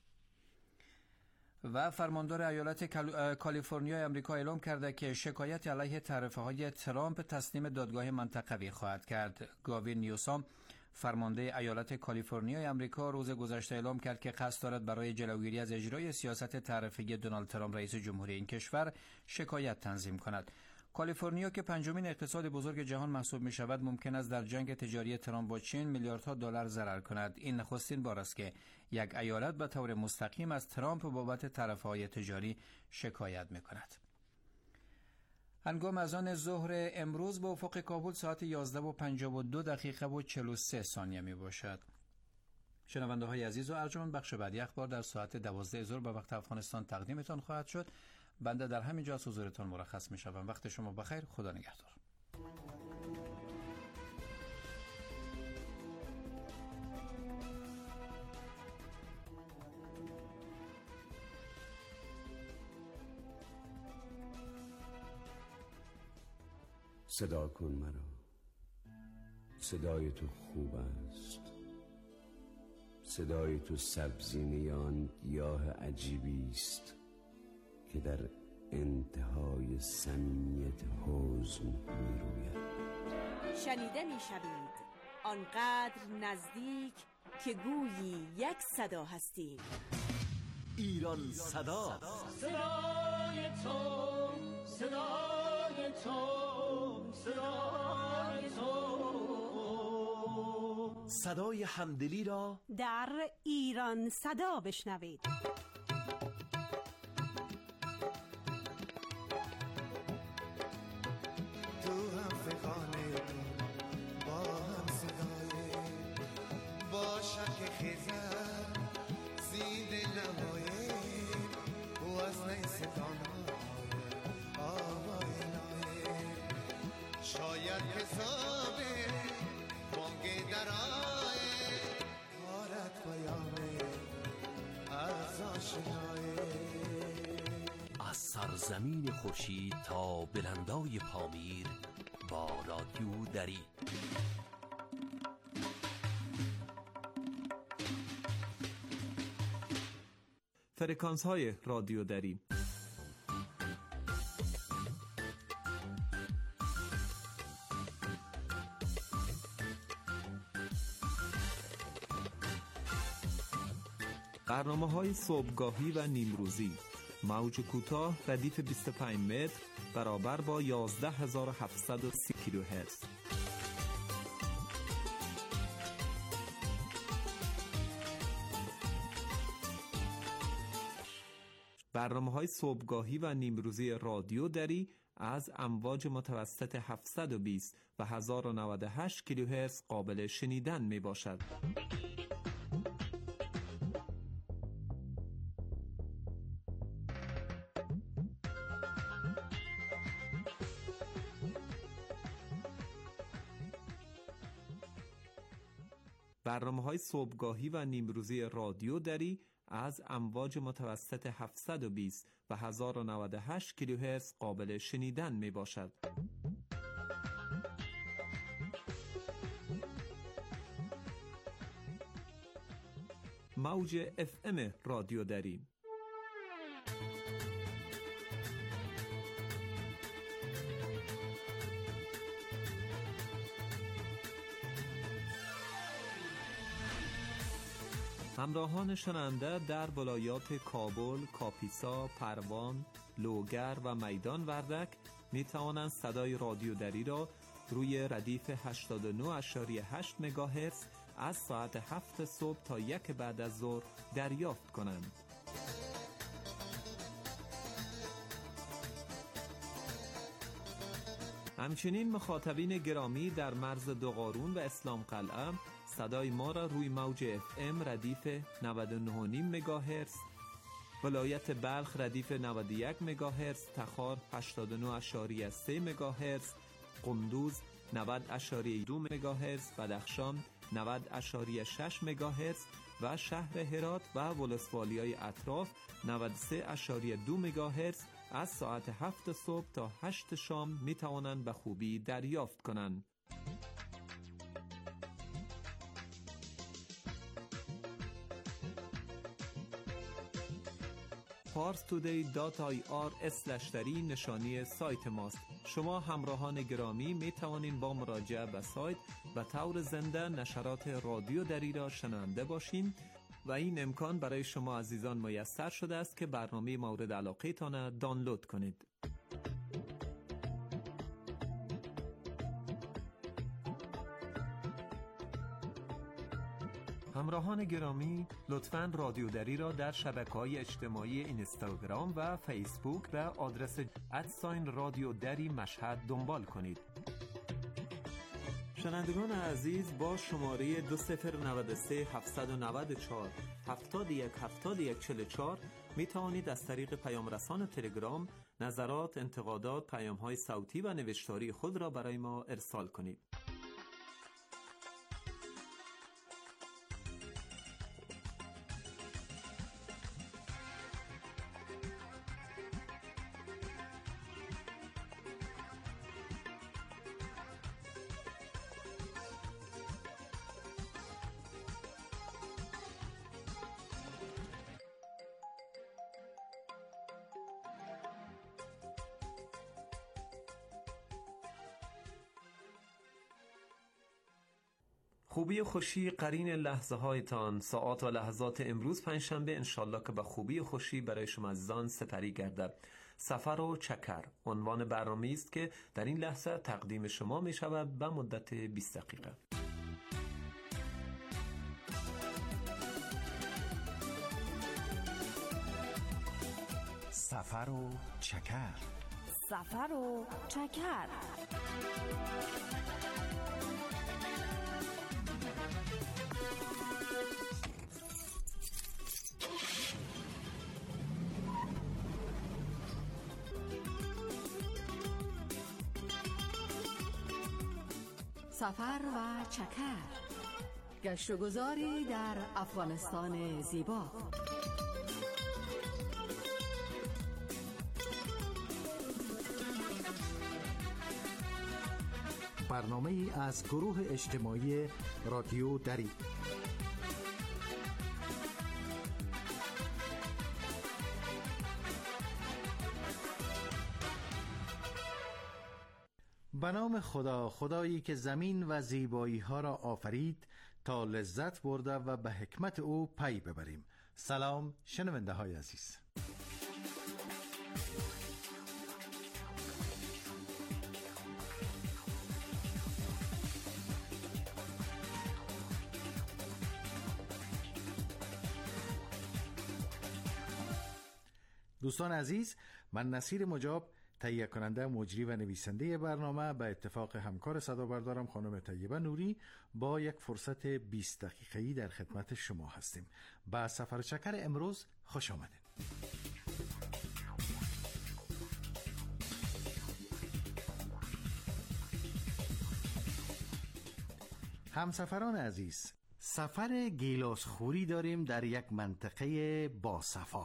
و فرماندار ایالت کالیفرنیا آمریکا اعلام کرده که شکایت علیه تعرفه‌های ترامپ تسلیم دادگاه منطقوی خواهد کرد. گاوین نیوسام فرمانده ایالت کالیفرنیا آمریکا روز گذشته اعلام کرد که قصد دارد برای جلوگیری از اجرای سیاست تعرفه‌ای دونالد ترامپ رئیس جمهوری این کشور شکایت تنظیم کند. کالیفرنیا که پنجمین اقتصاد بزرگ جهان محسوب می شود ممکن است در جنگ تجاری ترامپ با چین میلیاردها دلار ضرر کند. این نخستین بار است که یک ایالت به طور مستقیم از ترامپ بابت تعرفه‌های تجاری شکایت می کند. هنگام اذان ظهر امروز به افق کابل ساعت یازده و پنجاه و دو دقیقه و چهل و سه ثانیه می باشد. شنونده های عزیز و ارجمند، بخش بعدی اخبار در ساعت دوازده ظهر به وقت افغانستان تقدیمتان خواهد شد. بنده در همین جا از حضورتان مرخص می شوم. وقت شما بخیر. خدا نگهدار. صدا کن مرا، صدای تو خوب است، صدای تو سبزینه آن گیاه عجیبی است که در انتهای صمیمیت حزن می روید. شنیده می شوید آنقدر نزدیک که گویی یک صدا هستیم. ایران صدا، صدای تو، صدای تو، صدای تو، صدای همدلی را در ایران صدا بشنوید. تو هم فقانه با هم صدای با شک خیزر زید لبای و از نیستان آوای نای شاید حسابه بانگ درای کارت پیامه از آشنای. از سرزمین خورشید تا بلندای پامیر با رادیو دری. فرکانس های رادیو دری. برنامه های صبحگاهی و نیمروزی، موج کوتاه ردیف بیست و پنج متر برابر با یازده هزار و هفتصد و سی کیلوهرتز. برنامه های صبحگاهی و نیمروزی رادیو دری از امواج متوسط هفتصد و بیست و هزار و نود و هشت کیلوهرتز قابل شنیدن می باشد. برنامه های صبحگاهی و نیمروزی رادیو دری از امواج متوسط هفتصد و بیست و هزار و نود و هشت کیلوهرتز قابل شنیدن می باشد. موج اف ام رادیو دری. همراهان شنونده در ولایات کابل، کاپیسا، پروان، لوگر و میدان وردک می توانند صدای رادیو دری را روی ردیف هشتاد و نه ممیز هشت مگاهرتز از ساعت هفت صبح تا یک بعد از ظهر دریافت کنند. همچنین مخاطبین گرامی در مرز دوقارون و اسلام قلعه صدای ما را روی موج اف ام ردیف نود و نه و نیم مگاهرتز، ولایت بلخ ردیف نود و یک مگاهرتز، تخار هشتاد و نه ممیز سه مگاهرتز، قندوز نود ممیز دو مگاهرتز، بدخشان نود ممیز شش مگاهرتز و شهر هرات و ولسوالیای اطراف نود و سه ممیز دو مگاهرتز از ساعت هفت صبح تا هشت شام می توانند به خوبی دریافت کنند. پارس تودی دات آی آر اسلش دری نشانی سایت ماست. شما همراهان گرامی می توانید با مراجعه به سایت و طور زنده نشرات رادیو دری را شنونده باشین و این امکان برای شما عزیزان میسر شده است که برنامه مورد علاقه تان دانلود کنید. همراهان گرامی، لطفاً رادیو دری را در شبکه‌های اجتماعی اینستاگرام و فیسبوک به آدرس ادساین رادیو دری مشهد دنبال کنید. شنوندگان عزیز، با شماره دو صفر نود و سه هفتصد و نود و چهار هفتاد و یک هفتاد و یک چهل و چهار می توانید از طریق پیام رسان تلگرام نظرات، انتقادات، پیام‌های صوتی و نوشتاری خود را برای ما ارسال کنید. خوبی و خوشی قرین لحظه هایتان. ساعات و لحظات امروز پنجشنبه انشالله که به خوبی و خوشی برای شما عزیزان سپری گردد. سفر و چکر عنوان برنامه‌ای است که در این لحظه تقدیم شما می شود به مدت بیست دقیقه. سفر و چکر. سفر و چکر. سفر و چکر، گشت و گذاری در افغانستان زیبا. برنامه ای از گروه اجتماعی رادیو دری. به نام خدا، خدایی که زمین و زیبایی ها را آفرید تا لذت برده و به حکمت او پی ببریم. سلام شنونده های عزیز. دوستان عزیز، من نصیر مجاب، تهیه کننده، مجری و نویسنده برنامه، به اتفاق همکار صدا بردارم خانم طیبه نوری با یک فرصت بیست دقیقه‌ای در خدمت شما هستیم. با سفر چکر امروز خوش آمدید. همسفران عزیز، سفر گیلاس خوری داریم در یک منطقه باصفا.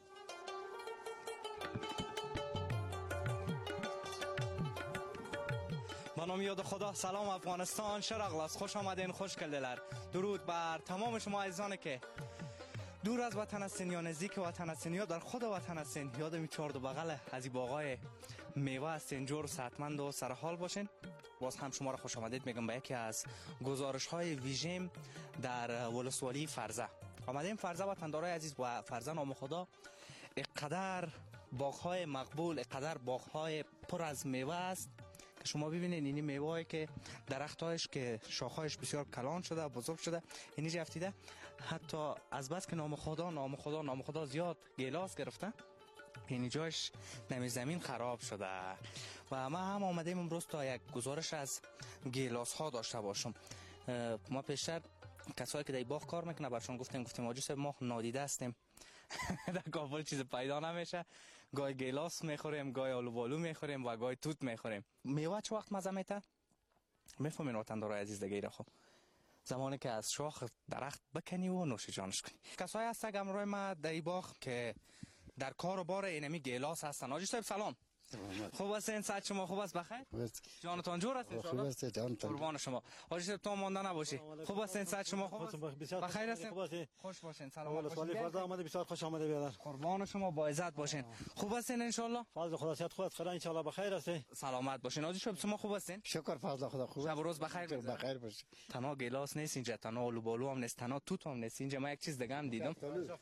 به نام یاد خدا. سلام افغانستان، شرقلاس، خوش آمدین، خوش کلدلر. درود بر تمام شما عزیزانی که دور از وطن هستین یا نزدیک وطن هستین یا در خود وطن هستین. یادم چهار دو بغل از این باغای میوه هستین، جور صحتمند و سرحال باشین. باز هم شما را خوش آمدید میگم به یکی از گزارش های ویژیم در ولسوالی فرزه. آمدیم فرزه وطندارای عزیز. و فرزه نام خدا اقدر باغهای مقبول، اقدر باغهای پر از میوه است که شما ببینید اینی میوه‌ای که درختایش که شاخهایش بسیار کلان شده، بزرگ شده، اینی جفتیده. حتی از بس که نام خدا نام خدا نام خدا زیاد گیلاس گرفته، اینی جایش نمی زمین خراب شده. و ما هم آمدیم امروز تا یک گزارش از گیلاس ها داشته باشم. ما پیشتر کسایی که در باغ کار میکنه برشون گفتیم گفتیم آجی صاحب ما نادیده هستیم در کابل چیز پیدا نمیشه، گای گیلاس میخوریم، گای آلو بالو میخوریم و گای توت میخوریم. میوه چه وقت مزه میته؟ میفهمین وطندارای عزیز دیگه را. خب زمانی که از شاخ درخت بکنی و نوش جانش کنی. کسایی هستن گمرای ما در این باغ که در کار و بار اینمی گیلاس هستن. آجی صاحب سلام. خوب هستین؟ صحت شما خوب است؟ بخیر؟ جانتان جور است ان شاء الله؟ خوب است جانتان. قربان شما. حاجی صاحب تو مانده نباشی. خوب هستین؟ صحت شما خوب است؟ بخیر هستین؟ خوش باشین. سلام. ولسوالی فرزه آمده، بسیار خوش آمده بیادر. قربان شما، با عزت باشین. خوب هستین ان شاء الله؟ فضل خدا صحت خوب است، خدا ان شاء الله بخیر هستین. سلامت باشین. حاجی صاحب شما خوب هستین؟ شکر فضل خدا خوب. شب و روز بخیر بگذره. بخیر باشین. تنها گیلاس نیست اینجا، تنها آلو بالو هم نیست، تنها توت هم نیست اینجا. ما یک چیز دیگه هم دیدم.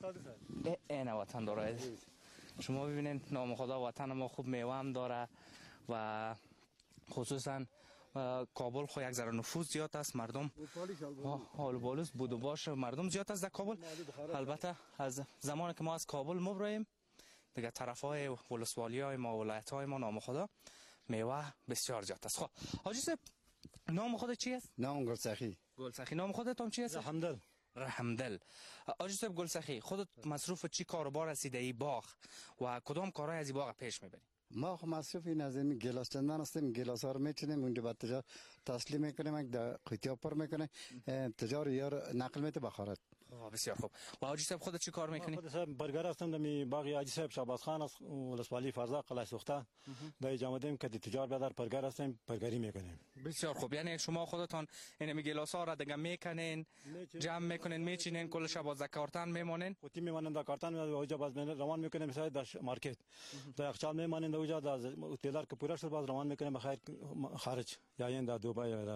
این وطن داره. شما ببینید نام خدا وطن ما خوب میوه هم داره و خصوصا کابل خو یک ذره نفوذ زیاد است، مردم حال بالوس بود و باش مردم زیاد است در کابل. البته از زمانی که ما از کابل مبراییم دیگه طرفای ولسوالی های ما، ولایت های ما نام خدا میوه بسیار زیاد است. خب حاجی صاحب نام خود چی است؟ نام گلسخی. گلسخی. نام خودت هم چی است؟ رحمدل. رحمدل. حاجی صاحب گلسخی، خودت مصروف چی کاروبار هستی در این باغ و کدام کارهای از این باغ پیش میبری؟ ما خب مصروف این از این گیلاس چندان هستیم، گیلاس ها رو میچینیم، اونجا بعد تجار تسلیم میکنیم، در قیطی ها پر میکنه، تجار یار نقل میته بخارت. بسیار خوب. و حاجی صاحب خودت چی کار میکنی؟ خود صاحب برگر هستم در باغ حاجی صاحب شعباز خان است، ولسوالی فرزه قلعه سوخته. در جامدیم که تجار بدر برگر هستیم، برگری میکنیم. بسیار خوب. یعنی شما خودتان این گیلاس ها را دیگه میکنین، جمع میکنین، میچینین، کل شب باز کارتن میمونین؟ خودی میمونن در کارتن، اونجا باز روان میکنیم مثلا در مارکت. در یخچال میمونن اونجا، در تیلر که پورا شد باز روان میکنیم بخیر خارج، یا این در دبی یا در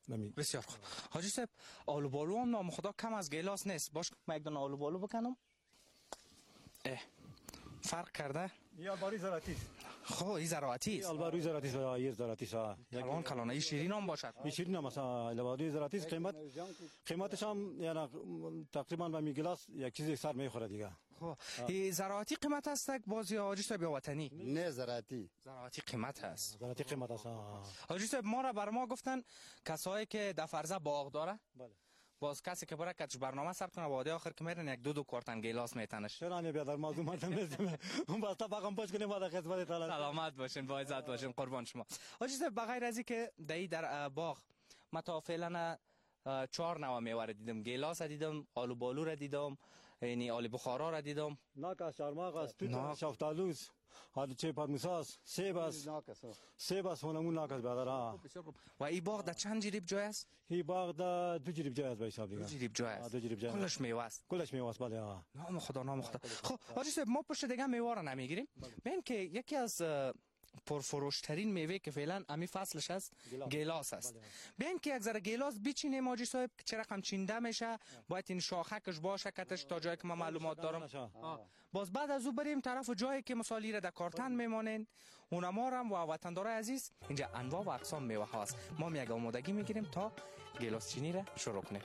نمی. بسیار خوب. حاجی صاحب آلو بالو هم نام خدا کم از گیلاس نیست. باش من یک دونه آلو بالو بکنم. اه فرق کرده؟ یا باری زراعتی است. خب این زراعتی است. الباری زراعتی است و ایر زراعتی است. کلان کلانه این شیرین هم باشد. این شیرین هم مثلا الباری زراعتی است. قیمت قیمتش هم یعنی تقریبا به می گلاس یک چیزی سر میخوره دیگه. خب این زراعتی قیمت است که بازی حاجی صاحب یا وطنی؟ نه زراعتی. زراعتی قیمت است. زراعتی قیمت است. حاجی صاحب ما را بر ما گفتن کسایی که در فرزه باغ داره. بله. باز کسی که برای کتش برنامه ثبت کنه وادی آخر که میرن یک دو دو کارتن گیلاس میتنش. چرا نه بیادر موضوع مردم نیستیم. اون واسه باقم پاش کنیم بعد خدمت تعالی. سلامت باشین با عزت باشین قربان شما. حاجی صاحب بغیر از اینکه دایی در باغ ما تا فعلا چهار نوع میوه دیدم. گیلاس دیدم، آلو بالو را دیدم، یعنی آلو بخارا را دیدم. ناک چهارمغز است، توت شفتالوس، حالا چه پرمیساس، سیب است. سیب است هنمون ناک است بیادر. و این باغ در چند جریب جای است؟ این باغ در دو جریب جای است به حساب دیگه. دو جریب جای است. دو جریب جای. کلش میوه است. کلش میوه است بله. نام خدا نام خدا. خب حاجی صاحب ما پشت دیگه میوه را نمیگیریم. ببین که یکی از پرفروشترین میوه که فعلا امی فصلش است گیلاس است. ببین که یک ذره گیلاس بچینیم حاجی صاحب که چه رقم چینده میشه باید این شاخکش باشه کتش تا جایی که ما معلومات دارم. باز بعد از او بریم طرف جایی که مثالی را در کارتن میمانند اونما هم و وطندارای عزیز اینجا انواع و اقسام میوه هاست. ما یک آمادگی میگیریم تا گیلاس چینی را شروع کنیم.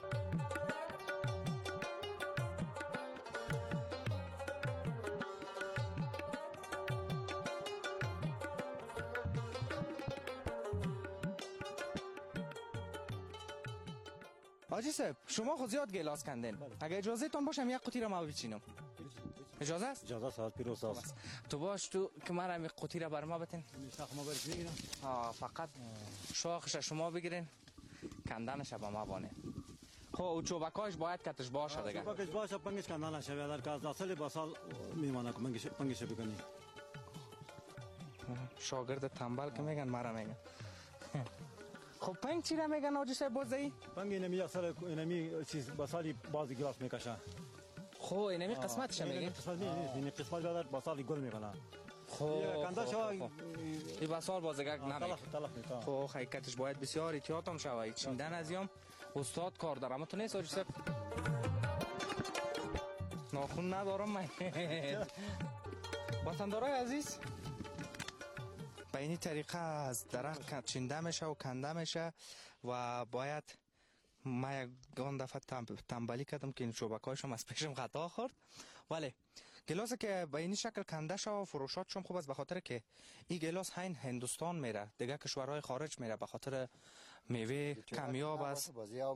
حاجی صاحب شما خود زیاد گیلاس کندین. اگه اجازه تان باشم یک قوطی را ما بچینم. اجازه است؟ اجازه است پیروز است. تو باش تو که من یک قوطی را بر ما بتین. شاخ ما برش میگیرم. آه فقط شاخش شما بگیرین کندنش با ما بانه. خب او چوبکاش باید کتش باشه دیگه. چوبکش باشه پنگش کندنش شوی در که از اصل با سال میمانه که پنگش پنگش بکنی. شاگرد تنبل که میگن مرا میگن. خب پنگ چی را میگن حاجی صاحب بازی؟ پنگ اینمی اصل اینمی چیز با سالی باز گلاس میکشه. خب اینمی قسمتش میگی؟ قسمت نیست، این قسمت بعد با سالی گل میکنه. خب کنده شو این با سال بازیگر نمیگه. خب حقیقتش باید بسیار احتیاط هم شوی. چیندن از یام استاد کار دارم. اما تو نیست حاجی صاحب. ناخون ندارم من. وطندارای عزیز به این طریقه از درخت چینده میشه و کنده میشه و باید ما یک گان دفعه تنبلی کردم که این چوبکایشم از پیشم خطا خورد. ولی گلاس که به این شکل کنده شد و فروشات شم خوب است به خاطر که این گلاس هین هندوستان میره دیگه کشورهای خارج میره به خاطر میوه کمیاب است.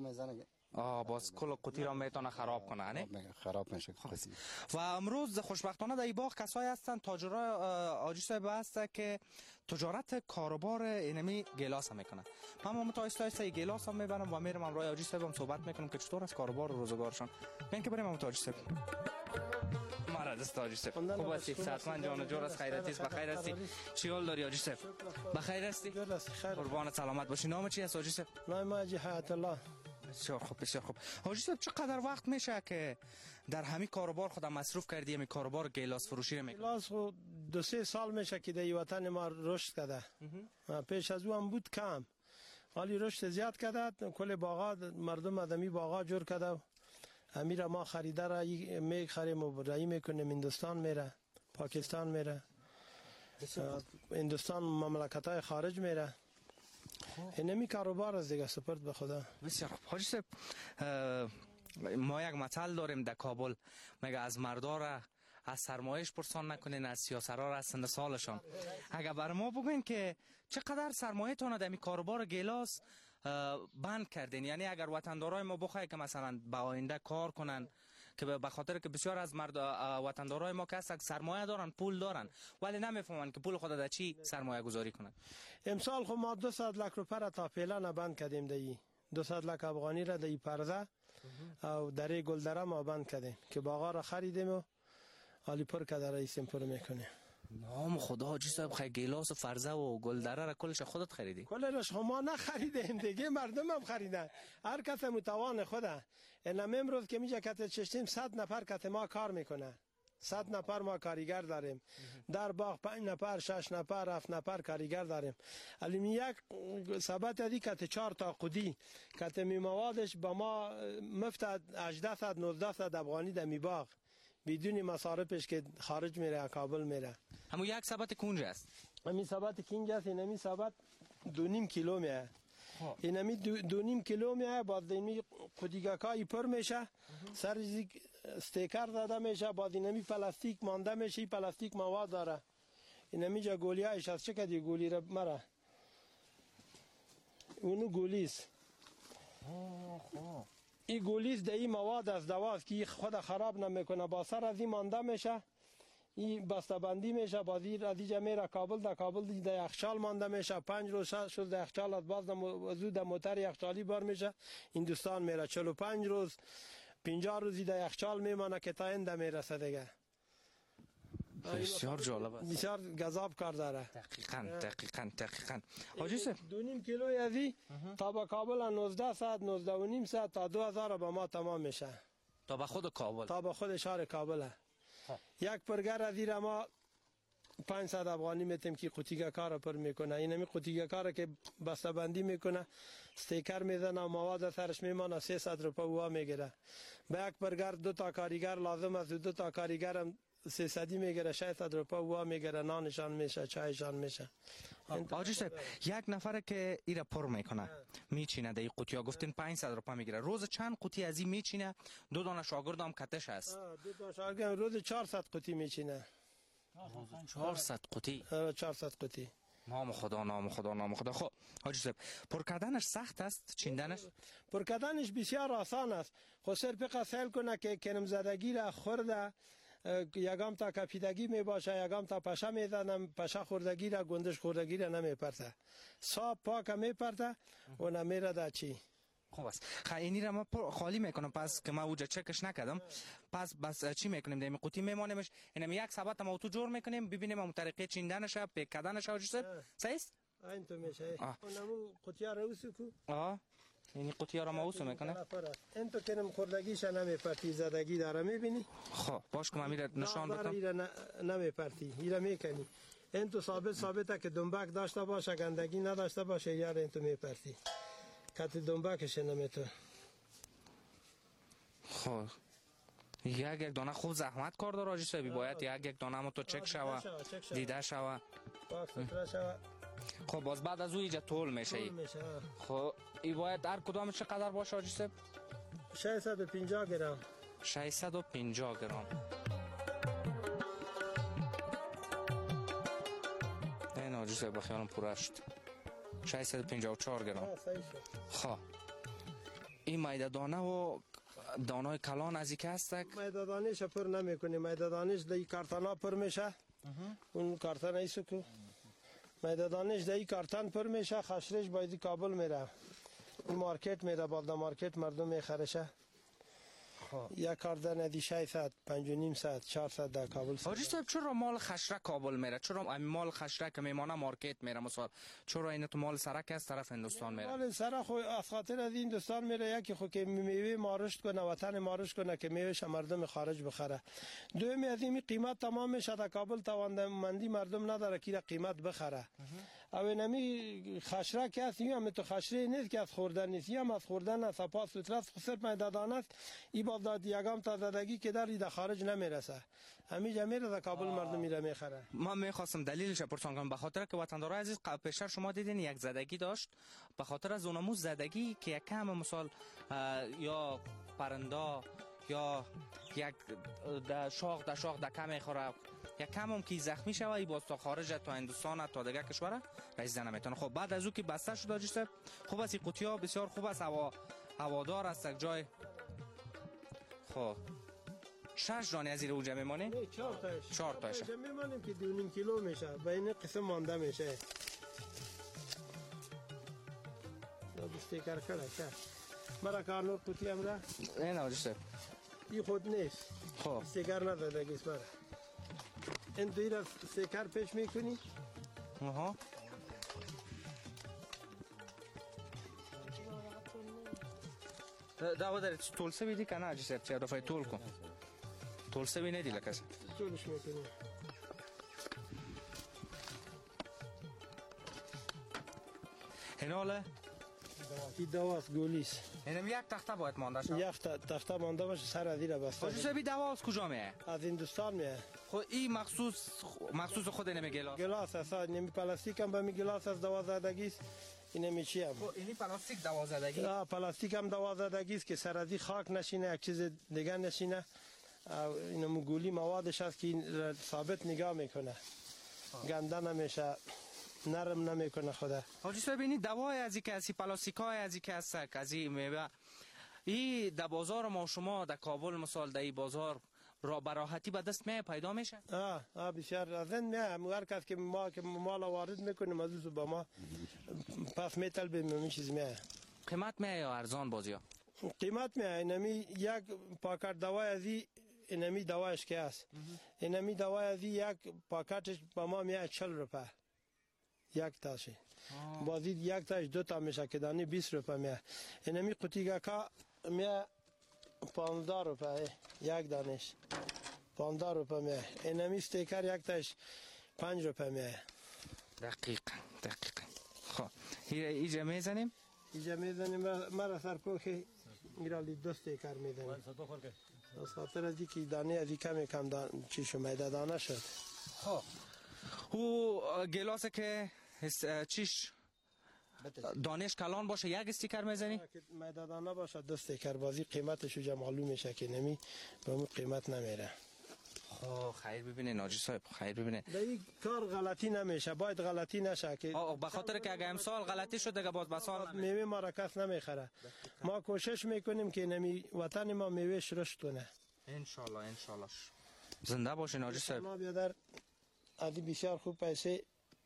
آه باز کل قوطی را میتونه خراب کنه نه خراب میشه. و امروز خوشبختانه در این باغ کسایی هستن تاجرای حاجی صاحب هست که تجارت کاروبار اینمی گلاس هم میکنن. من هم تا آیسته آیسته گلاس هم میبرم و میرم امروز حاجی صاحب هم صحبت میکنم که چطور از کاروبار روزگارشان. ببین که بریم هم حاجی صاحب. مرد است حاجی صاحب. خوب هستی؟ صحتمند جان و جور است خیراتی است بخیر هستی؟ چی حال داری حاجی صاحب؟ بخیر هستی؟ قربان سلامت باشی. نام چی است حاجی صاحب؟ نام حاجی حیات الله. بسیار خوب بسیار خوب. حاجی صاحب چقدر وقت میشه که در همین کاروبار خودم مصروف کردی؟ همین کاروبار گیلاس فروشی رو میکنی؟ گیلاس دو سه سال میشه که در وطن ما رشد کرده. پیش از او هم بود کم. حالی رشد زیاد کرده. کل باغا مردم آدمی باغا جور کرده. امیر ما خریده را میخریم و رایی میکنیم. هندوستان میره، پاکستان میره، هندوستان مملکت های خارج میره. اینمی کاروبار از دیگه سپرد به خدا. بسیار خوب. حاجی صاحب ما یک مثل داریم در کابل میگه از مردا را از سرمایش پرسان نکنین از سیاسرا را از سن سالشان. اگر بر ما بگوین که چقدر سرمایه تان در این کاروبار گیلاس بند کردین، یعنی اگر وطندارای ما بخوای که مثلا به آینده کار کنن که به خاطر که بسیار از مرد وطندارای ما که سرمایه دارن پول دارن ولی نمیفهمن که پول خود در چی سرمایه گذاری کنن. امسال خب ما دو صد لک روپیه را تا فعلا بند کردیم دی دو صد لک افغانی را دی پرده او در گلدره ما بند کردیم که باغا را خریدیم و حالی پر کده رئیسیم پر میکنه. نام خدا حاجی صاحب خیلی گیلاس و فرزه و گلدره را کلش خودت خریدی؟ کلش ما نخریدیم دیگه مردم هم خریدن. هر کس متوان خوده. این امروز که میجا کت چشتیم صد نفر کت ما کار میکنه. صد نفر ما کارگر داریم. در باغ پنج نفر، شش نفر، هفت نفر کارگر داریم. علی یک ثبت دی که چهار تا قدی که می موادش با ما مفتد هجده صد نوزده صد افغانی در می باغ بدون مصارفش که خارج میره کابل میره. همون یک ثبت کونج است. همین ثبت کینج است. این همین ثبت دو نیم کیلو میه. این همین دو, دو نیم کیلو میه. بعد این قدیگاکایی پر میشه. سر استیکر داده میشه. بعد این همین پلاستیک مانده میشه. این پلاستیک مواد داره. این همین جا گولی هایش از چه کدی گولی را مره. اونو گولیست. این گولیست ده این مواد از دواست که خود خراب نمیکنه. با سر از این مانده میشه. این بسته‌بندی میشه. بازی از اینجا میره کابل. در کابل در یخچال مانده میشه. پنج روز شد در یخچال از باز زود در موتر یخچالی بار میشه. هندوستان میره. چهل و پنج روز پنجاه روزی در یخچال میمانه که تا اینده میرسه دیگه. بسیار جالب است. بسیار گذاب کار داره. دقیقاً دقیقاً دقیقاً. حاجی صاحب دو نیم کیلو یزی تا با کابل نوزده ساعت نوزده و نیم ساعت تا دو هزار با ما تمام میشه. تا به خود کابل. تا به خود شهر کابل. یک پرگر از این ما پانصد افغانی میتیم که قوطیگه کار پر میکنه. این همی قوطیگه کار که بسته بندی میکنه استیکر میزنه و مواد سرش میمانه سیصد روپیه وا میگیره. به یک پرگر دو تا کارگر لازم است. دو تا کارگر هم سیصدی میگیره. ششصد روپیه وا میگیره. نانشان میشه، چایشان میشه. حاجی صاحب یک نفر که ایره پر میکنه میچینه در این قوطیا گفتین پانصد روپیه میگیره. روز چند قوطی از این میچینه؟ دو دانه شاگرد هم کتش است. دو تا شاگرد روز چهارصد قوطی میچینه. چهارصد قوطی. چهارصد قوطی. نام خدا نام خدا نام خدا. خب حاجی صاحب پر کردنش سخت است؟ چیندنش؟ پر کردنش بسیار آسان است. خود صرف قسل کنه که کنم زدگی را خورده یگام تا کپیدگی می باشه یگام تا پشه می زنم پشه خوردگی را گندش خوردگی را نمی پرته. صاحب پاک می پرته و نمیره دا چی. خوب است. خیلی را ما خالی میکنم پس که ما اوجا چکش نکردم. پس بس چی میکنیم دیم قوطی میمانیمش. اینم یک ثبت ما تو جور میکنیم ببینیم اون طریقه چیندنش پیک کردنش حاجی صاحب. صحیح است؟ این تو میشه. اونمو قوطیا رو وسکو. آه. یعنی قوطیا را موسو میکنه. این تو کنم خوردگیش نمیپرتی زدگی داره میبینی؟ خب باش که من میره نشان بدم. ایره نمیپرتی. ایره میکنی. این تو ثابت ثابته که دنبک داشته باشه گندگی نداشته باشه یار این تو میپرتی. کت دنبکش نمیتو. خب یک یک دانه خوب زحمت کار داره حاجی صاحب. باید یک یک دانه مو تو چک شوه دیده شوه. پاک ستره شوه. خب باز بعد از او اینجا طول میشه. خب ای باید هر کدام چقدر باشه حاجی صاحب؟ ششصد و پنجاه گرم. ششصد و پنجاه گرم. این حاجی صاحب بخیالم پوره شد. ششصد و پنجاه و چهار گرم. خب این میده دانه و دانه کلان از یک هست؟ میده دانهش پر نمیکنی. میده دانهش در این کارتان ها پر میشه. اون کارتان ایسو که میده دانش در این کارتان پر میشه. خشرش باید کابل میره. این مارکت میره. بعد مارکت مردم میخرشه. یک کاردن ادی ششصد پنج و نیم صد چهارصد در کابل. حاجی صاحب چرا مال خشره کابل میره؟ چرا مال خشره که میمانه مارکت میره مثلا؟ چرا این تو مال سرک از طرف هندوستان میره؟ مال سرک خو از خاطر از هندوستان میره. یکی خو که میوه مارشت کنه وطن مارشت کنه که میوهش مردم خارج بخره. دومی از این قیمت تمام میشه. در کابل توانمندی مردم نداره که قیمت بخره. او نمی خشره که است هم تو خشره نیست که از خوردن نیست. هم از خوردن است. پاس سوترس خسر میدادان است. ای با داد یگام تا زدگی که در در خارج نمیرسه. همیشه میره در کابل مردم میره میخره. ما میخواستم دلیلش پرسان کنم به خاطر که وطندارای عزیز پیشتر شما دیدین یک زدگی داشت به خاطر از اونمو زدگی که یک کم مثال یا پرنده یا یک شاخ در شاخ در کم میخوره یک کم هم که زخمی شوه ای باز تا خارج تا هندوستان تا دیگه کشور رسیدن نمیتونه. خب بعد از او که بسته شد حاجی صاحب خوب است. این قوطی‌ها بسیار خوب است. هوا هوادار است یک جای. خب شش دانه از این اوجه میمانه؟ نه چهار تاش. چهار تاش میمانیم که دو نیم کیلو میشه. و این قسم مانده میشه. داد استیکر کرده که مرا کارنور قوطی هم را؟ نه حاجی صاحب این خود نیست. خب استیکر نداده گیس مرا. این دوی را استیکر پیش میکنی؟ آها دعوه داری طول سه بیدی که نه حاجی صاحب چه دفعه طول کن. تولسه بینه دیگه کس طولش میکنیم. هناله این دواست گولیست. اینم یک تخته باید مانده شد. یک تخته مانده باشه سر ادیره بسته. حاجی صاحب دوا از کجا میه؟ از هندوستان میه. خب این مخصوص مخصوص خود اینم گلاس. گلاس است. نمی پلاستیک هم به می گلاس از دوا زدگی است. اینم چی هم؟ خب اینی پلاستیک دوا زدگی. آه پلاستیک هم دوا زدگی است که سر ادی خاک نشینه یک چیز دیگه نشینه. اینم گولی موادش است که ثابت نگاه میکنه. گنده نمیشه. نرم نمیکنه خدا. حاجی صاحب این دوای از اینکه از پلاستیکای از اینکه از از این میوه این در بازار ما شما در کابل مثال در این بازار را براحتی به دست می پیدا میشه؟ آه آه بسیار از این میه هر کس که ما که مال وارد میکنیم از با ما پس میطلبیم این چیز میه. قیمت میه یا ارزان بازیا؟ قیمت میه اینمی یک پاکت دوای از این اینمی دوایش که است. اینمی دوای از یک پاکتش با ما میه چهل روپیه. یک تاشی بازی یک تاش دو تا میشه که دانی بیست روپیه میه. اینمی قطیگه که میه پانزده روپیه یک دانش پانزده روپیه میه. اینمی استیکر یک تاش پنج روپیه میه. دقیق دقیق. خب اینجا میزنیم؟ اینجا میزنیم مرا سرپوخی میرالی دو استیکر میزنیم از خاطر از اینکه دانه از این کمی کم دان... چی شو میده دانه شد. خب او گلاسه که چیش دانش کلان باشه یک استیکر میزنی؟ میده دانه باشه دو استیکر بازی قیمتش جو معلوم میشه که نمی به اون قیمت نمیره. خب خیر ببینه ناجی صاحب خیر ببینه در این کار غلطی نمیشه باید غلطی نشه که به خاطر که اگه امسال غلطی شد دیگه باز بسال میوه ما را کس نمیخره. ما کوشش میکنیم که نمی وطن ما میوهش رشد کنه ان شاء الله ان شاء الله. زنده باشه ناجی صاحب. ما بیادر علی بسیار خوب پیسه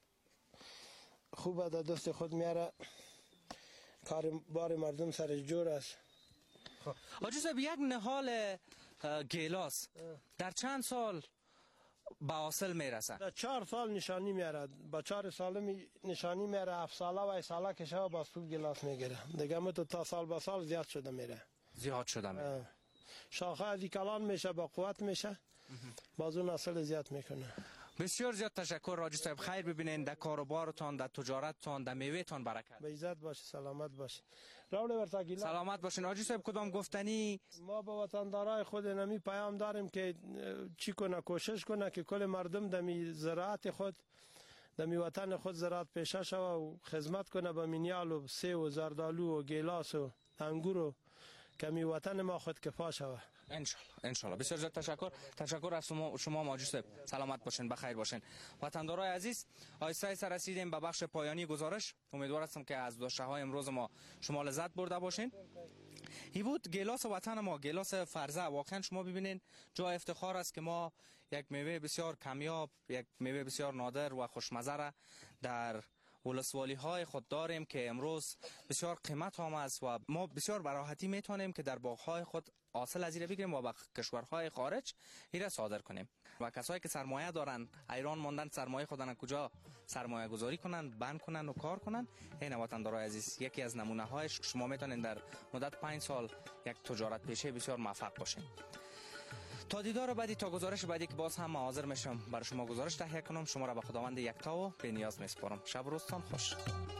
خوب در دست خود میاره کار بار مردم سرش جور است. آجی صاحب یک نهال گیلاس در چند سال به حاصل میرسه؟ در چهار سال نشانی میاره. با چهار سال می نشانی میاره. هفت ساله و ساله که شما با خوب گیلاس میگیره دیگه متو تا سال با سال زیاد شده میره. زیاد شده میره. شاخه ازی کلان میشه با قوت میشه باز اون اصل زیاد میکنه. بسیار زیاد تشکر راجی صاحب. خیر ببینین در کاروبارتان در تجارتتان در میوهتان برکت. به عزت باشه سلامت باشه. راول ورتاگیلا سلامت باشین. راجی صاحب کدام گفتنی؟ ما به وطندارای خود نمی پیام داریم که چی کنه کوشش کنه که کل مردم دمی زراعت خود دمی وطن خود زراعت پیشه شوه و خدمت کنه به مینیال و سیب و زردالو و گیلاس و انگور و کمی وطن ما خود کفا شوه ان شاء الله ان شاء الله. بسیار زیاد تشکر. تشکر از شما شما ماجی صاحب. سلامت باشین بخیر باشین. وطندارای عزیز آیسته آیسته رسیدیم به بخش پایانی گزارش. امیدوار هستم که از داشته های امروز ما شما لذت برده باشین. این بود گیلاس وطن ما، گیلاس فرزه. واقعا شما ببینین جا افتخار است که ما یک میوه بسیار کمیاب، یک میوه بسیار نادر و خوشمزه را در ولسوالی های خود داریم که امروز بسیار قیمت هم است و ما بسیار براحتی میتونیم که در باغ های خود حاصل از این بگیریم و به کشورهای خارج این را صادر کنیم. و کسایی که سرمایه دارن ایران ماندن سرمایه خودن کجا سرمایه گذاری کنن، بند کنن و کار کنن. این وطندارای عزیز یکی از نمونه هایش شما میتونین در مدت پنج سال یک تجارت پیشه بسیار موفق باشین. تا دیدار بعدی، تا گزارش بعدی که باز هم حاضر میشم برای شما گزارش تهیه کنم، شما را به خداوند یکتا و به نیاز میسپارم. شب و روزتان خوش.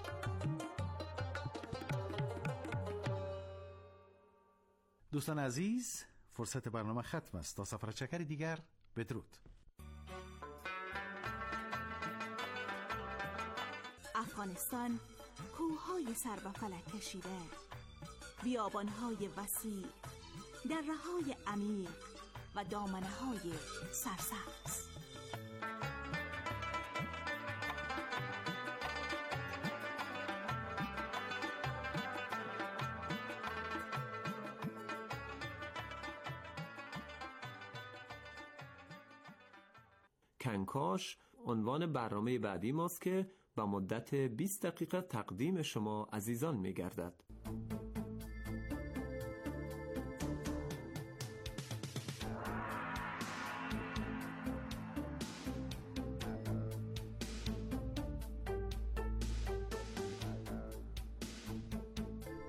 دوستان عزیز، فرصت برنامه ختم است. تا سفر چکری دیگر، بدرود. افغانستان کوههای سر به فلک کشیده، بیابانهای وسیع، دره‌های عمیق و دامنه‌های سرسبز. کنکاش عنوان برنامه بعدی ماست که با مدت بیست دقیقه تقدیم شما عزیزان می گردد.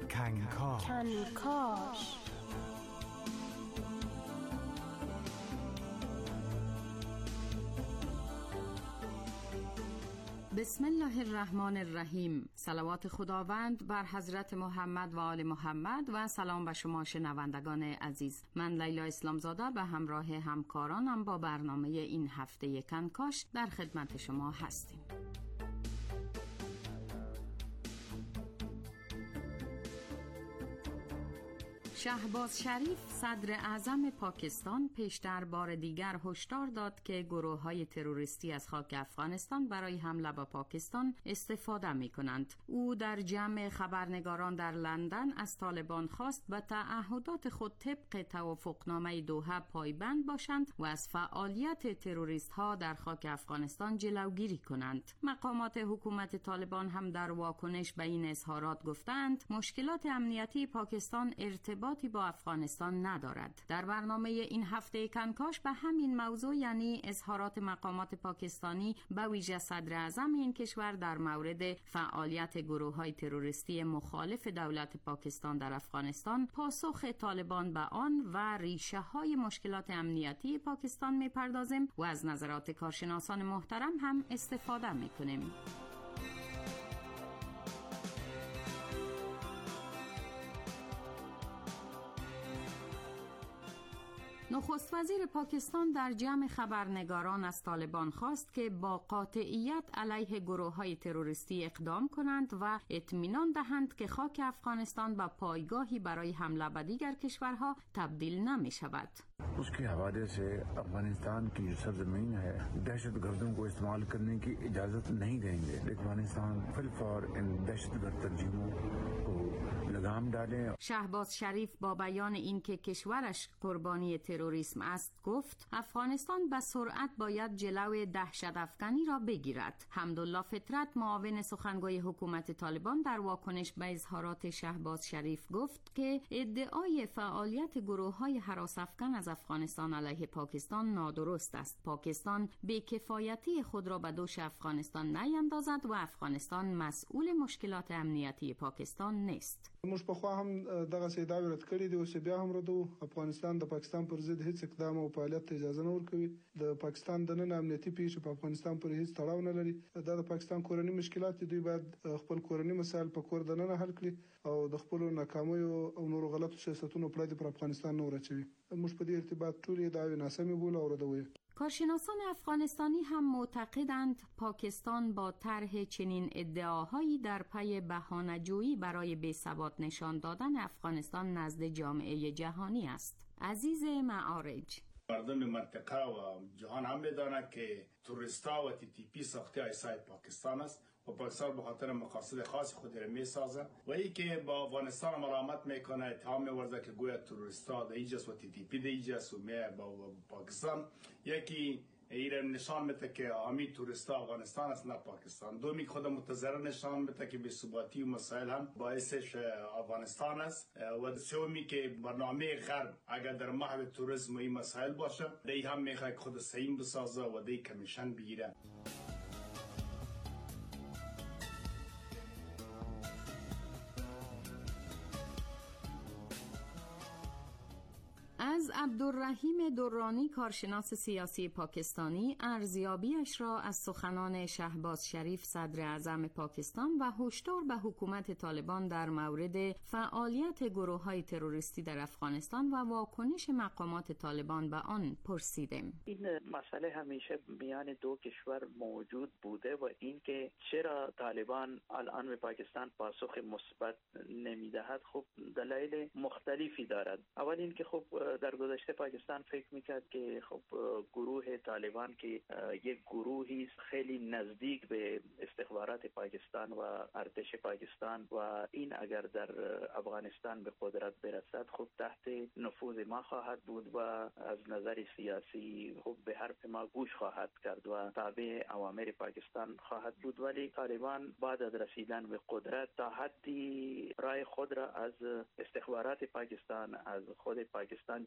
کنکاش کنکاش بسم الله الرحمن الرحیم. صلوات خداوند بر حضرت محمد و آل محمد و سلام به شما شنوندگان عزیز. من لیلا اسلامزاده به همراه همکارانم با برنامه این هفته کنکاش در خدمت شما هستیم. شهباز شریف صدر اعظم پاکستان پیشتر بار دیگر هشدار داد که گروه‌های تروریستی از خاک افغانستان برای حمله به پاکستان استفاده می‌کنند. او در جمع خبرنگاران در لندن از طالبان خواست به تعهدات خود طبق توافقنامه دوحه پایبند باشند و از فعالیت تروریست‌ها در خاک افغانستان جلوگیری کنند. مقامات حکومت طالبان هم در واکنش به این اظهارات گفتند مشکلات امنیتی پاکستان ارتباط با افغانستان ندارد. در برنامه این هفته کنکاش به همین موضوع یعنی اظهارات مقامات پاکستانی به ویژه صدر اعظم این کشور در مورد فعالیت گروه‌های تروریستی مخالف دولت پاکستان در افغانستان، پاسخ طالبان به آن و ریشه‌های مشکلات امنیتی پاکستان می‌پردازیم و از نظرات کارشناسان محترم هم استفاده می‌کنیم. نخست وزیر پاکستان در جمع خبرنگاران از طالبان خواست که با قاطعیت علیه گروه‌های تروریستی اقدام کنند و اطمینان دهند که خاک افغانستان به پایگاهی برای حمله به دیگر کشورها تبدیل نمی شود. उसके हवाले से अफगानिस्तान की जो सरजमीन है दहशतगर्दों को इस्तेमाल करने की इजाजत नहीं देंगे। अफगानिस्तान फिलफौर इन दहशतगर्द तंजीमों को लगाम डालें. شهباز شریف با بیان اینکه کشورش قربانی تروریسم است گفت افغانستان به سرعت باید جلو دهشت افکنی را بگیرد. حمدالله فطرت معاون سخنگوی حکومت طالبان در واکنش به اظهارات شهباز شریف گفت که ادعای فعالیت گروه‌های هراس افکن از افغانستان علیه پاکستان نادرست است. پاکستان بی‌کفایتی خود را به دوش افغانستان نیندازد و افغانستان مسئول مشکلات امنیتی پاکستان نیست. موږ په خوا هم دغه سیداوی رد کړی دی او سی بیا هم ردو. افغانستان د پاکستان پر ضد هیڅ اقدام او فعالیت ته اجازه نه ورکوي. د پاکستان د نن امنیتي پیښې په افغانستان پر هیڅ تړاو نه لري. دا د پاکستان کورنی مشکلات دوی باید خپل کورنی مسایل په کور دننه حل کړي او د خپل ناکامیو او نورو غلطو سیاستونو پر د افغانستان نه ورچوي. موږ په دې ارتباط ټول داوی ناسمې بوله او ردوي. کارشناسان افغانستانی هم معتقدند پاکستان با طرح چنین ادعاهایی در پی بهانه‌جویی برای بی‌ثبات نشان دادن افغانستان نزد جامعه جهانی است. عزیز معارج: مردم منطقه و جهان هم می‌دانند که توریستا و تی تی پی ساخته ایسای پاکستان است و پاکستان به خاطر مقاصد خاص خود را می‌سازد و ای که با افغانستان ملامت میکنه، اتهام می‌ورزد که گویا توریستا در اینجاست و تی تی پی در اینجاست و می با پاکستان یکی ایران نشان میده که همین توریستا افغانستان است نه پاکستان. دومی خود متضرر نشان میده که بی‌ثباتی و مسائل هم باعثش افغانستان است و سومی که برنامه غرب اگر در محو توریسم و این مسائل باشه دی هم میخواد خود سیم بسازه و دی کمیشن بگیره. از عبدالرحیم درانی کارشناس سیاسی پاکستانی ارزیابیش را از سخنان شهباز شریف صدر اعظم پاکستان و هشدار به حکومت طالبان در مورد فعالیت گروه‌های تروریستی در افغانستان و واکنش مقامات طالبان به آن پرسیدیم. این مسئله همیشه میان دو کشور موجود بوده و اینکه چرا طالبان الان به پاکستان پاسخ مثبت نمیدهد خب دلایل مختلفی دارد. اول اینکه خب در گذشته پاکستان فکر میکرد که خب گروه طالبان که یک گروهی خیلی نزدیک به استخبارات پاکستان و ارتش پاکستان و این اگر در افغانستان به قدرت برسد خب تحت نفوذ ما خواهد بود و از نظر سیاسی خب به حرف ما گوش خواهد کرد و تابع اوامر پاکستان خواهد بود. ولی طالبان بعد از رسیدن به قدرت تا حدی رای خود را از استخبارات پاکستان از خود پاکستان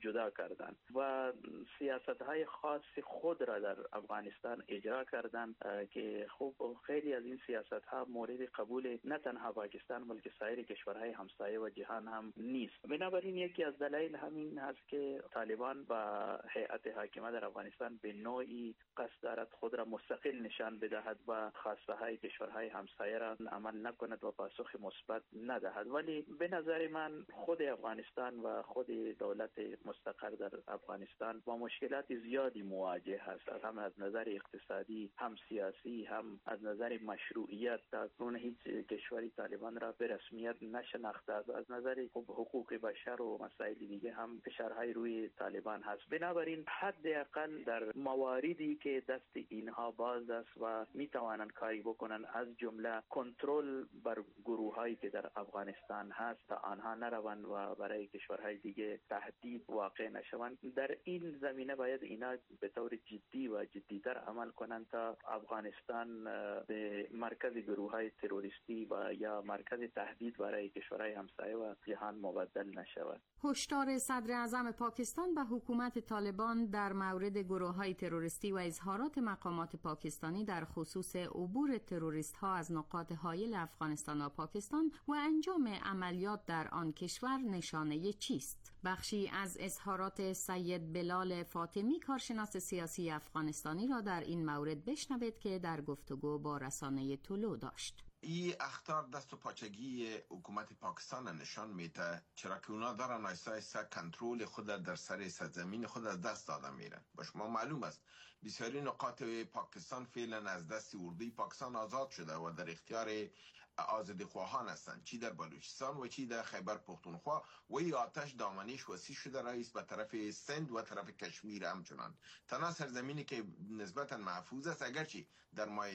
جدا کردند و سیاست های خاص خود را در افغانستان اجرا کردند که خوب خیلی از این سیاست ها مورد قبول نه تنها پاکستان بلکه سایر کشورهای همسایه و جهان هم نیست. بنابراین یکی از دلایل همین هست که طالبان و هیئت حاکمه در افغانستان به نوعی قصد دارد خود را مستقل نشان بدهد و خواسته های کشورهای همسایه را عمل نکند و پاسخ مثبت ندهد. ولی به نظر من خود افغانستان و خود دولت مستقر در افغانستان با مشکلات زیادی مواجه هست، هم از نظر اقتصادی، هم سیاسی، هم از نظر مشروعیت. تاکنون هیچ کشوری طالبان را به رسمیت نشناخته است. از نظر حقوق بشر و مسائل دیگه هم فشارهای روی طالبان هست. بنابراین حداقل در مواردی که دست اینها باز است و می توانند کاری بکنند، از جمله کنترل بر گروهایی که در افغانستان هست تا آنها نروند و برای کشورهای دیگه تهدید واقع نشوند، در این زمینه باید اینا به طور جدی و جدیتر عمل کنند تا افغانستان به مرکز گروههای تروریستی و یا مرکز تهدید برای کشورهای همسایه و جهان مبدل نشود. هشدار صدر اعظم پاکستان به حکومت طالبان در مورد گروه‌های تروریستی و اظهارات مقامات پاکستانی در خصوص عبور تروریست‌ها از نقاط حایل افغانستان و پاکستان و انجام عملیات در آن کشور نشانه چیست؟ بخشی از اظهارات سید بلال فاطمی، کارشناس سیاسی افغانستانی را در این مورد بشنوید که در گفتگو با رسانه طلوع داشت. این اخطار دست و پاچگی حکومت پاکستان نشان میده، چرا که اونا دارن ایسا ایسا کنترل خود در سر سرزمین خود از دست دادن میرن. با شما معلوم است بسیاری نقاط پاکستان فعلا از دست اردوی پاکستان آزاد شده و در اختیار آزادیخواهان هستند، چی در بلوچستان و چی در خیبر پختونخوا، و این آتش دامنیش وسیع شده رئیس به طرف سند و طرف کشمیر همچنان. تنها سرزمینی که نسبتا محفوظ است، اگرچه در ماه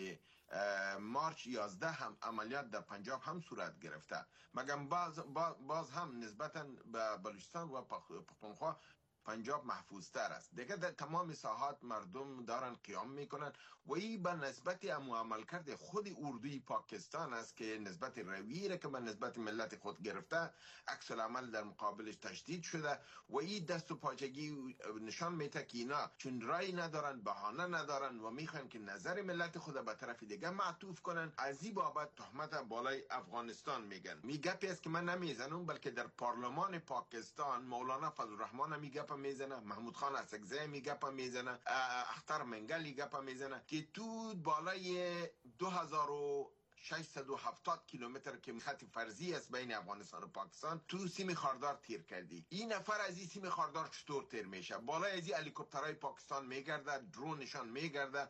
مارچ یازده هم عملیات در پنجاب هم صورت گرفته، مگر باز, باز هم نسبتا به بلوچستان و پختونخوا پنجاب محفوظ تر است. دیگه در تمام ساحات مردم دارن قیام میکنن و این به نسبت امو عملکرد خود اردوی پاکستان است که نسبت رویه که به نسبت ملت خود گرفته، عکس العمل در مقابلش تشدید شده و این دست و پاچگی نشان میده که اینا چون رای ندارن، بهانه ندارن و میخوان که نظر ملت خود به طرف دیگه معطوف کنن. از این بابت تهمت بالای افغانستان میگن. میگپی است که من نمیزنم، بلکه در پارلمان پاکستان مولانا فضل الرحمن میگه میزنه، محمود خان اسکزی میگه پا میزنه، اختر منگل میگه پا میزنه که تو بالای دو هزار و ششصد و هفتاد کیلومتر که خط فرضی است بین افغانستان و پاکستان، تو سیم خاردار تیر کردی. این نفر از این سیم خاردار چطور تیر میشه؟ بالای از این هلیکوپترهای پاکستان میگرده، درون نشان میگرده،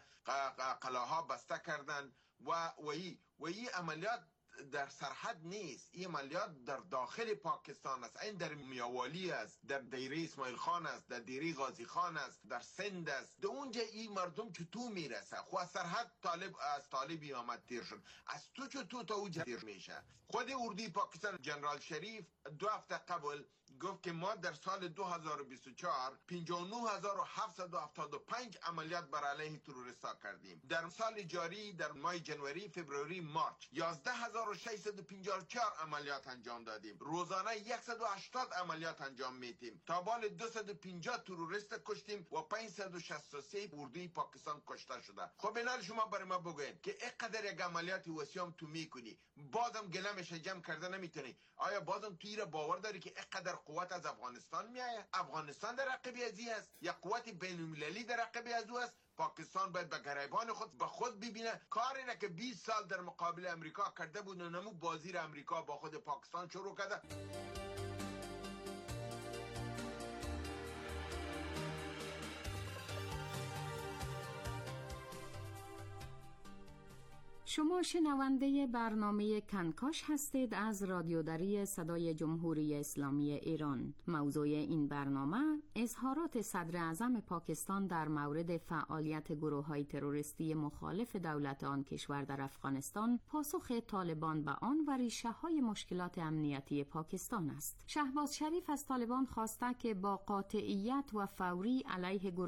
قلاها بسته کردن و وی وی عملیات در سرحد نیست، این عملیات در داخل پاکستان است. این در میاوالی است، در دیره اسماعیل خان است، در دیره غازی خان است، در سند است. در اونجا این مردم چطور میرسه؟ خو از سرحد طالب از طالبی آمد تیر شد، از تو چطور تا اونجا تیر میشه؟ خود اردوی پاکستان جنرال شریف دو هفته قبل گفت که ما در سال دو هزار و بیست و چهار پنجاه و نه هزار و هفتصد و هفتاد و پنج عملیات بر علیه تروریستا کردیم. در سال جاری در ماه جنوری، فوریه، مارچ یازده هزار و ششصد و پنجاه و چهار عملیات انجام دادیم. روزانه صد و هشتاد عملیات انجام میدیم. تا بال دویست و پنجاه تروریست کشتیم و پانصد و شصت و سه اردوی پاکستان کشته شده. خب اینا شما برای ما بگوین که اینقدر یک عملیات وسیام تو میکنی، بازم گلمش جمع کرده نمیتونی. آیا بازم تو ایره باور داری که اینقدر قوت از افغانستان میآید؟ افغانستان در رقبی ازی است، یک قوت بین المللی در رقبی از او است. پاکستان باید به گریبان خود به خود ببینه. کاری نه که بیست سال در مقابل امریکا کرده بود و نمو بازی امریکا با خود پاکستان شروع کرده. شما شنونده برنامه کنکاش هستید از رادیودری صدای جمهوری اسلامی ایران. موضوع این برنامه اظهارات صدر اعظم پاکستان در مورد فعالیت گروه‌های تروریستی مخالف دولت آن کشور در افغانستان، پاسخ طالبان به آن و ریشه‌های مشکلات امنیتی پاکستان است. شهباز شریف از طالبان خواسته که با قاطعیت و فوری علیه